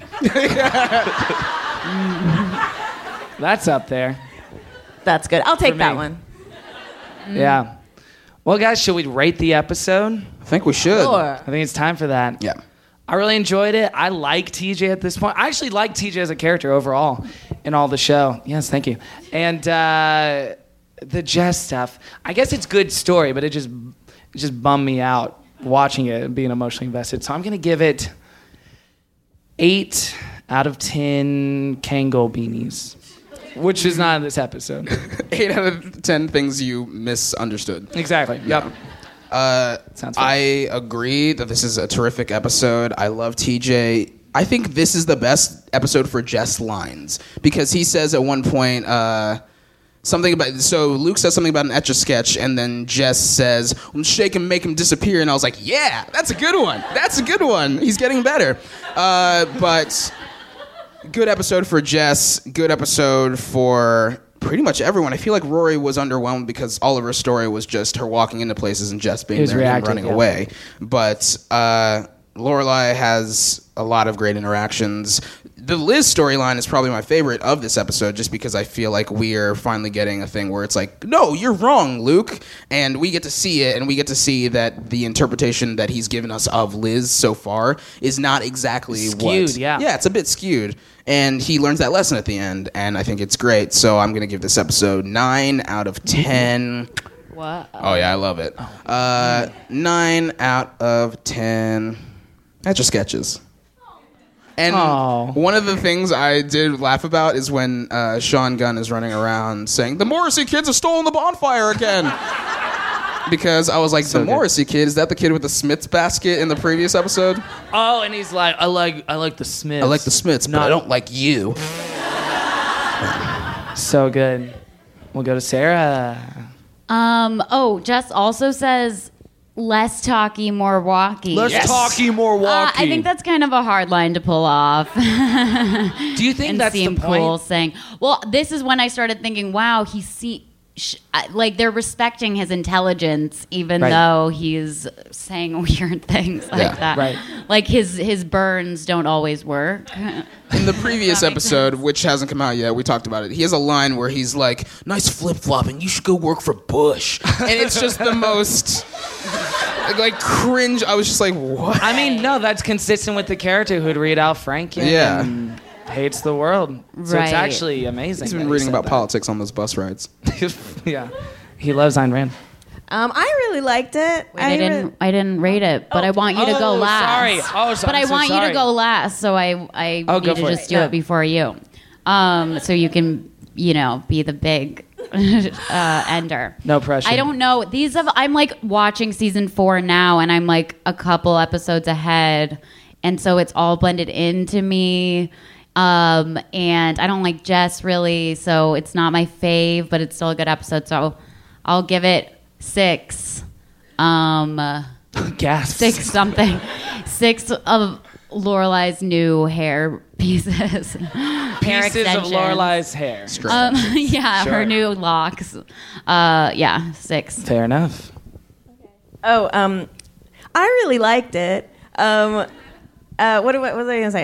That's up there. That's good. I'll take For that me. one. Yeah. Well, guys, should we rate the episode? I think we should. I think it's time for that. Yeah. I really enjoyed it. I like TJ at this point. I actually like TJ as a character overall in all the show. Yes, thank you. And the Jess stuff. I guess it's good story, but it just bummed me out watching it and being emotionally invested. So I'm going to give it 8 out of 10 Kangol beanies, which is not in this episode. 8 out of 10 things you misunderstood. Exactly. Yep. Sounds fun. I agree that this is a terrific episode. I love TJ. I think this is the best episode for Jess lines, because he says at one point something about, so Luke says something about an Etch-a-Sketch, and then Jess says, "Shake him, make him disappear," and I was like, yeah, that's a good one. That's a good one. He's getting better. But good episode for Jess. Good episode for pretty much everyone. I feel like Rory was underwhelmed because all of her story was just her walking into places and Jess being there and running away. But Lorelai has a lot of great interactions. The Liz storyline is probably my favorite of this episode, just because I feel like we are finally getting a thing where it's like, no, you're wrong, Luke. And we get to see it, and we get to see that the interpretation that he's given us of Liz so far is not exactly skewed, yeah. Yeah, it's a bit skewed. And he learns that lesson at the end, and I think it's great. So I'm going to give this episode 9 out of 10. What? Oh, yeah, I love it. 9 out of 10 Etch-a-Sketches. And one of the things I did laugh about is when Sean Gunn is running around saying, "The Morrissey kids have stolen the bonfire again." Because I was like, the Morrissey kid, is that the kid with the Smiths basket in the previous episode? Oh, and he's like, I like the Smiths. I like the Smiths, but I don't like you. So good. We'll go to Sarah. Jess also says, less talky, more walky. Less talky, more walky. I think that's kind of a hard line to pull off. Do you think that's the point? Cool saying, well, this is when I started thinking, wow, like they're respecting his intelligence, even though he's saying weird things like that. Right. Like his burns don't always work. In the previous episode, which hasn't come out yet, we talked about it. He has a line where he's like, "Nice flip-flopping, you should go work for Bush." And it's just the most like cringe. I was just like, what? I mean, no, that's consistent with the character who'd read Al Franken. Yeah. And hates the world. So it's actually amazing. He's been reading about politics on those bus rides. Yeah. He loves Ayn Rand. I really liked it. I didn't rate it, but I want you to go last. Sorry. But I want you to go last, so I need to just do it before you. So you can, be the big ender. No pressure. I don't know. I'm like watching season 4 now, and I'm like a couple episodes ahead, and so it's all blended into me. And I don't like Jess really, so it's not my fave, but it's still a good episode. So I'll give it 6. Gasp. 6 something. 6 of Lorelai's new hair pieces. Hair Pieces of extensions. Lorelai's hair. Yeah, Sure. her new locks. 6. Fair enough. I really liked it. What was I going to say?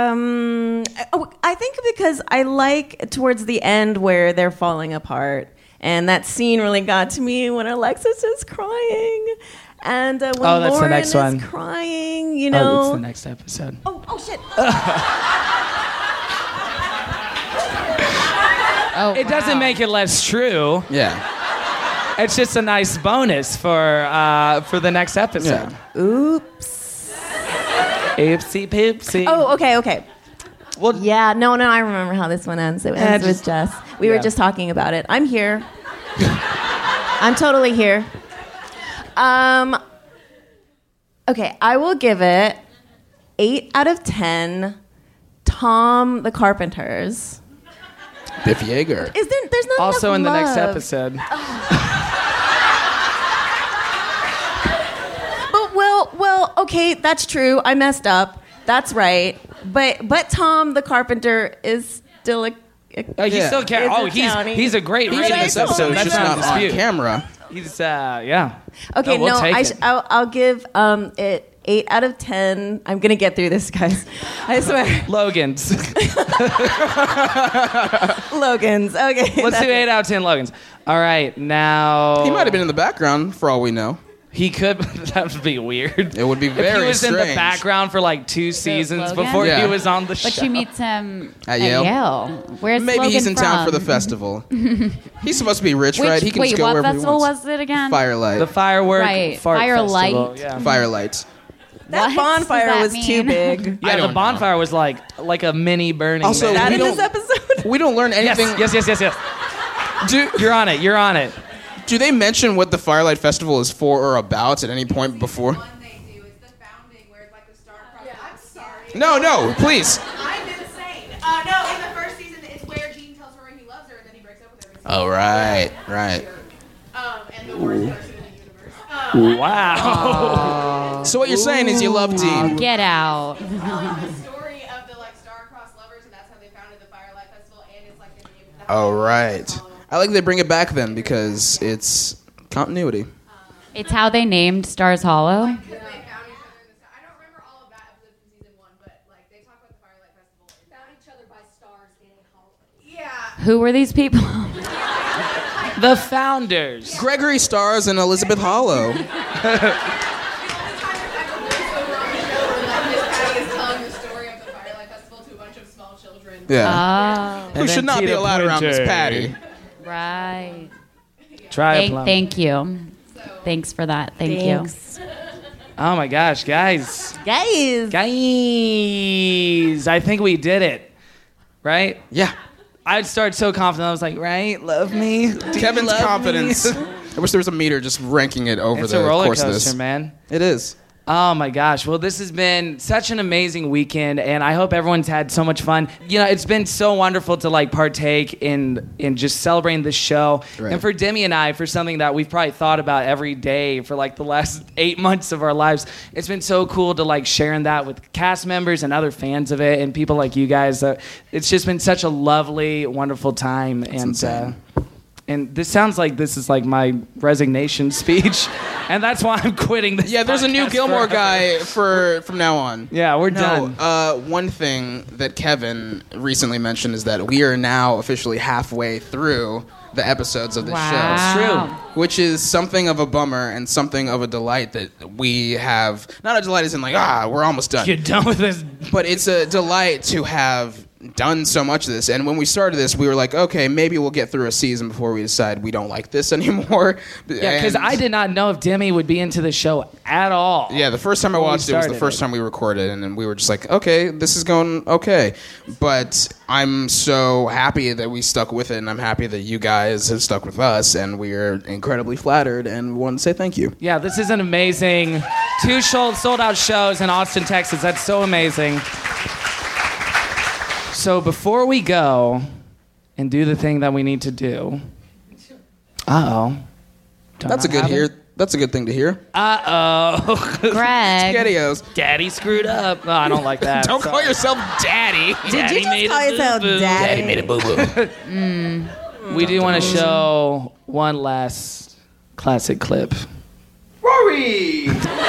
I think because I like towards the end where they're falling apart. And that scene really got to me when Alexis is crying. And when that's Lauren the next one. is crying, Oh, it's the next episode. Oh, shit. Oh, it doesn't make it less true. Yeah. It's just a nice bonus for the next episode. Oops. Oopsie poopsie. Oh, okay. Well, yeah, no, I remember how this one ends. It ends with Jess. We were just talking about it. I'm here. I'm totally here. Okay, I will give it 8 out of 10. Tom the Carpenters. Biff Yeager. There's not Also enough in the next love. episode. But well, okay, that's true. I messed up. That's right. But Tom the Carpenter is still a He still can't. Oh, he's a great He's in this episode. He's just not on camera. He's yeah. Okay, we'll take it. I'll give it 8 out of 10. I'm gonna get through this, guys. I swear. Logan's. Logan's. Okay. Let's do 8 out of 10 Logan's. All right, now. He might have been in the background for all we know. He could. That would be weird. It would be very If he was strange. in the background for like 2 seasons Logan? before Yeah. he was on the show. But she meets him At Yale. Where's Maybe Logan he's in town for from? the festival. He's supposed to be rich, Which- right? He can wait, just go what wherever festival he wants. was it again? Firelight. The firework Right, fart Firelight. festival, yeah. Firelight. That What bonfire does that was too mean? big. Yeah, the bonfire was like a mini burning. Also, man. we in don't, this episode? we don't learn anything. Yes. You're on it. Do they mention what the Firelight Festival is for or about at any point before? No, please. I'm insane. No, in the first season, it's where Gene tells Rory he loves her, and then he breaks up with her. Oh, right. And the worst person in the universe. Wow. So what you're saying is you love Dean. Get out. The story of the star-crossed lovers, and that's how they founded the Firelight Festival, and it's like the name of the Oh, right. I like they bring it back then because it's continuity. It's how they named Stars Hollow. Who were these people? The founders. Gregory Stars and Elizabeth Hollow. Yeah. Oh. Who should not be allowed around Miss Patty. Right. Try a plum. Thank you. Thanks for that. Thank you. Oh my gosh, guys. Guys. I think we did it. Right? Yeah. I'd start so confident. I was like, right? Love me? Do you Kevin's love confidence. me? I wish there was a meter just ranking it over It's the a roller course of coaster, this. man. It is. Oh my gosh. Well, this has been such an amazing weekend, and I hope everyone's had so much fun. You know, it's been so wonderful to like partake in just celebrating this show. Right. And for Demi and I, for something that we've probably thought about every day for like the last 8 months of our lives, it's been so cool to like sharing that with cast members and other fans of it and people like you guys. It's just been such a lovely, wonderful time. And this sounds like this is like my resignation speech, and that's why I'm quitting this. Yeah, there's a new podcast Gilmore forever. guy from now on. Yeah, we're done. One thing that Kevin recently mentioned is that we are now officially halfway through the episodes of the show. It's true. Which is something of a bummer and something of a delight that we have. Not a delight as in like, we're almost done. You're done with this. But it's a delight to have done so much of this. And when we started this, we were like, okay, maybe we'll get through a season before we decide we don't like this anymore. Yeah, because I did not know if Demi would be into the show at all. Yeah, the first time I watched it was the first time we recorded, and then we were just like, okay, this is going okay. But I'm so happy that we stuck with it, and I'm happy that you guys have stuck with us, and we are incredibly flattered, and want to say thank you. Yeah, this is an amazing 2 sold-out shows in Austin, Texas. That's so amazing. So before we go and do the thing that we need to do, That's a good thing to hear. Greg. SpaghettiOs. Daddy screwed up. No, I don't like that. Don't call yourself daddy. Did you just call yourself daddy? Daddy made a boo-boo. We do want to show one last classic clip. Rory!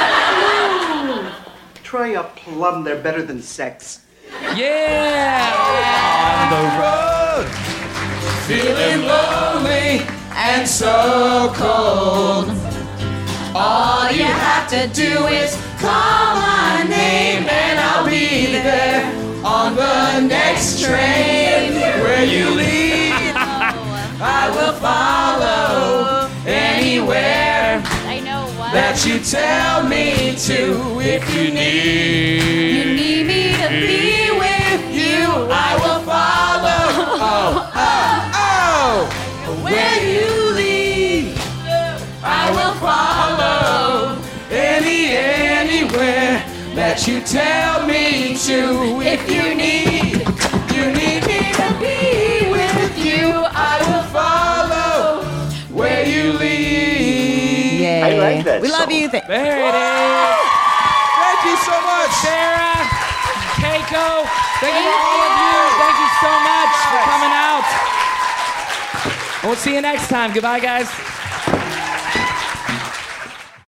Try a plum, they're better than sex. Yeah! On the road, feeling lonely and so cold. All you have to do is call my name and I'll be there on the next train where you leave. that you tell me to. If you need me to be with you, I will follow. Where you lead, I will follow. Anywhere that you tell me to. If you need me to be with you, I will follow where you lead. Yay. I like that We love song. you. There it is. Thank you so much. Sarah, Keiko, thank you to all of you. Thank you so much for coming out. And we'll see you next time. Goodbye, guys.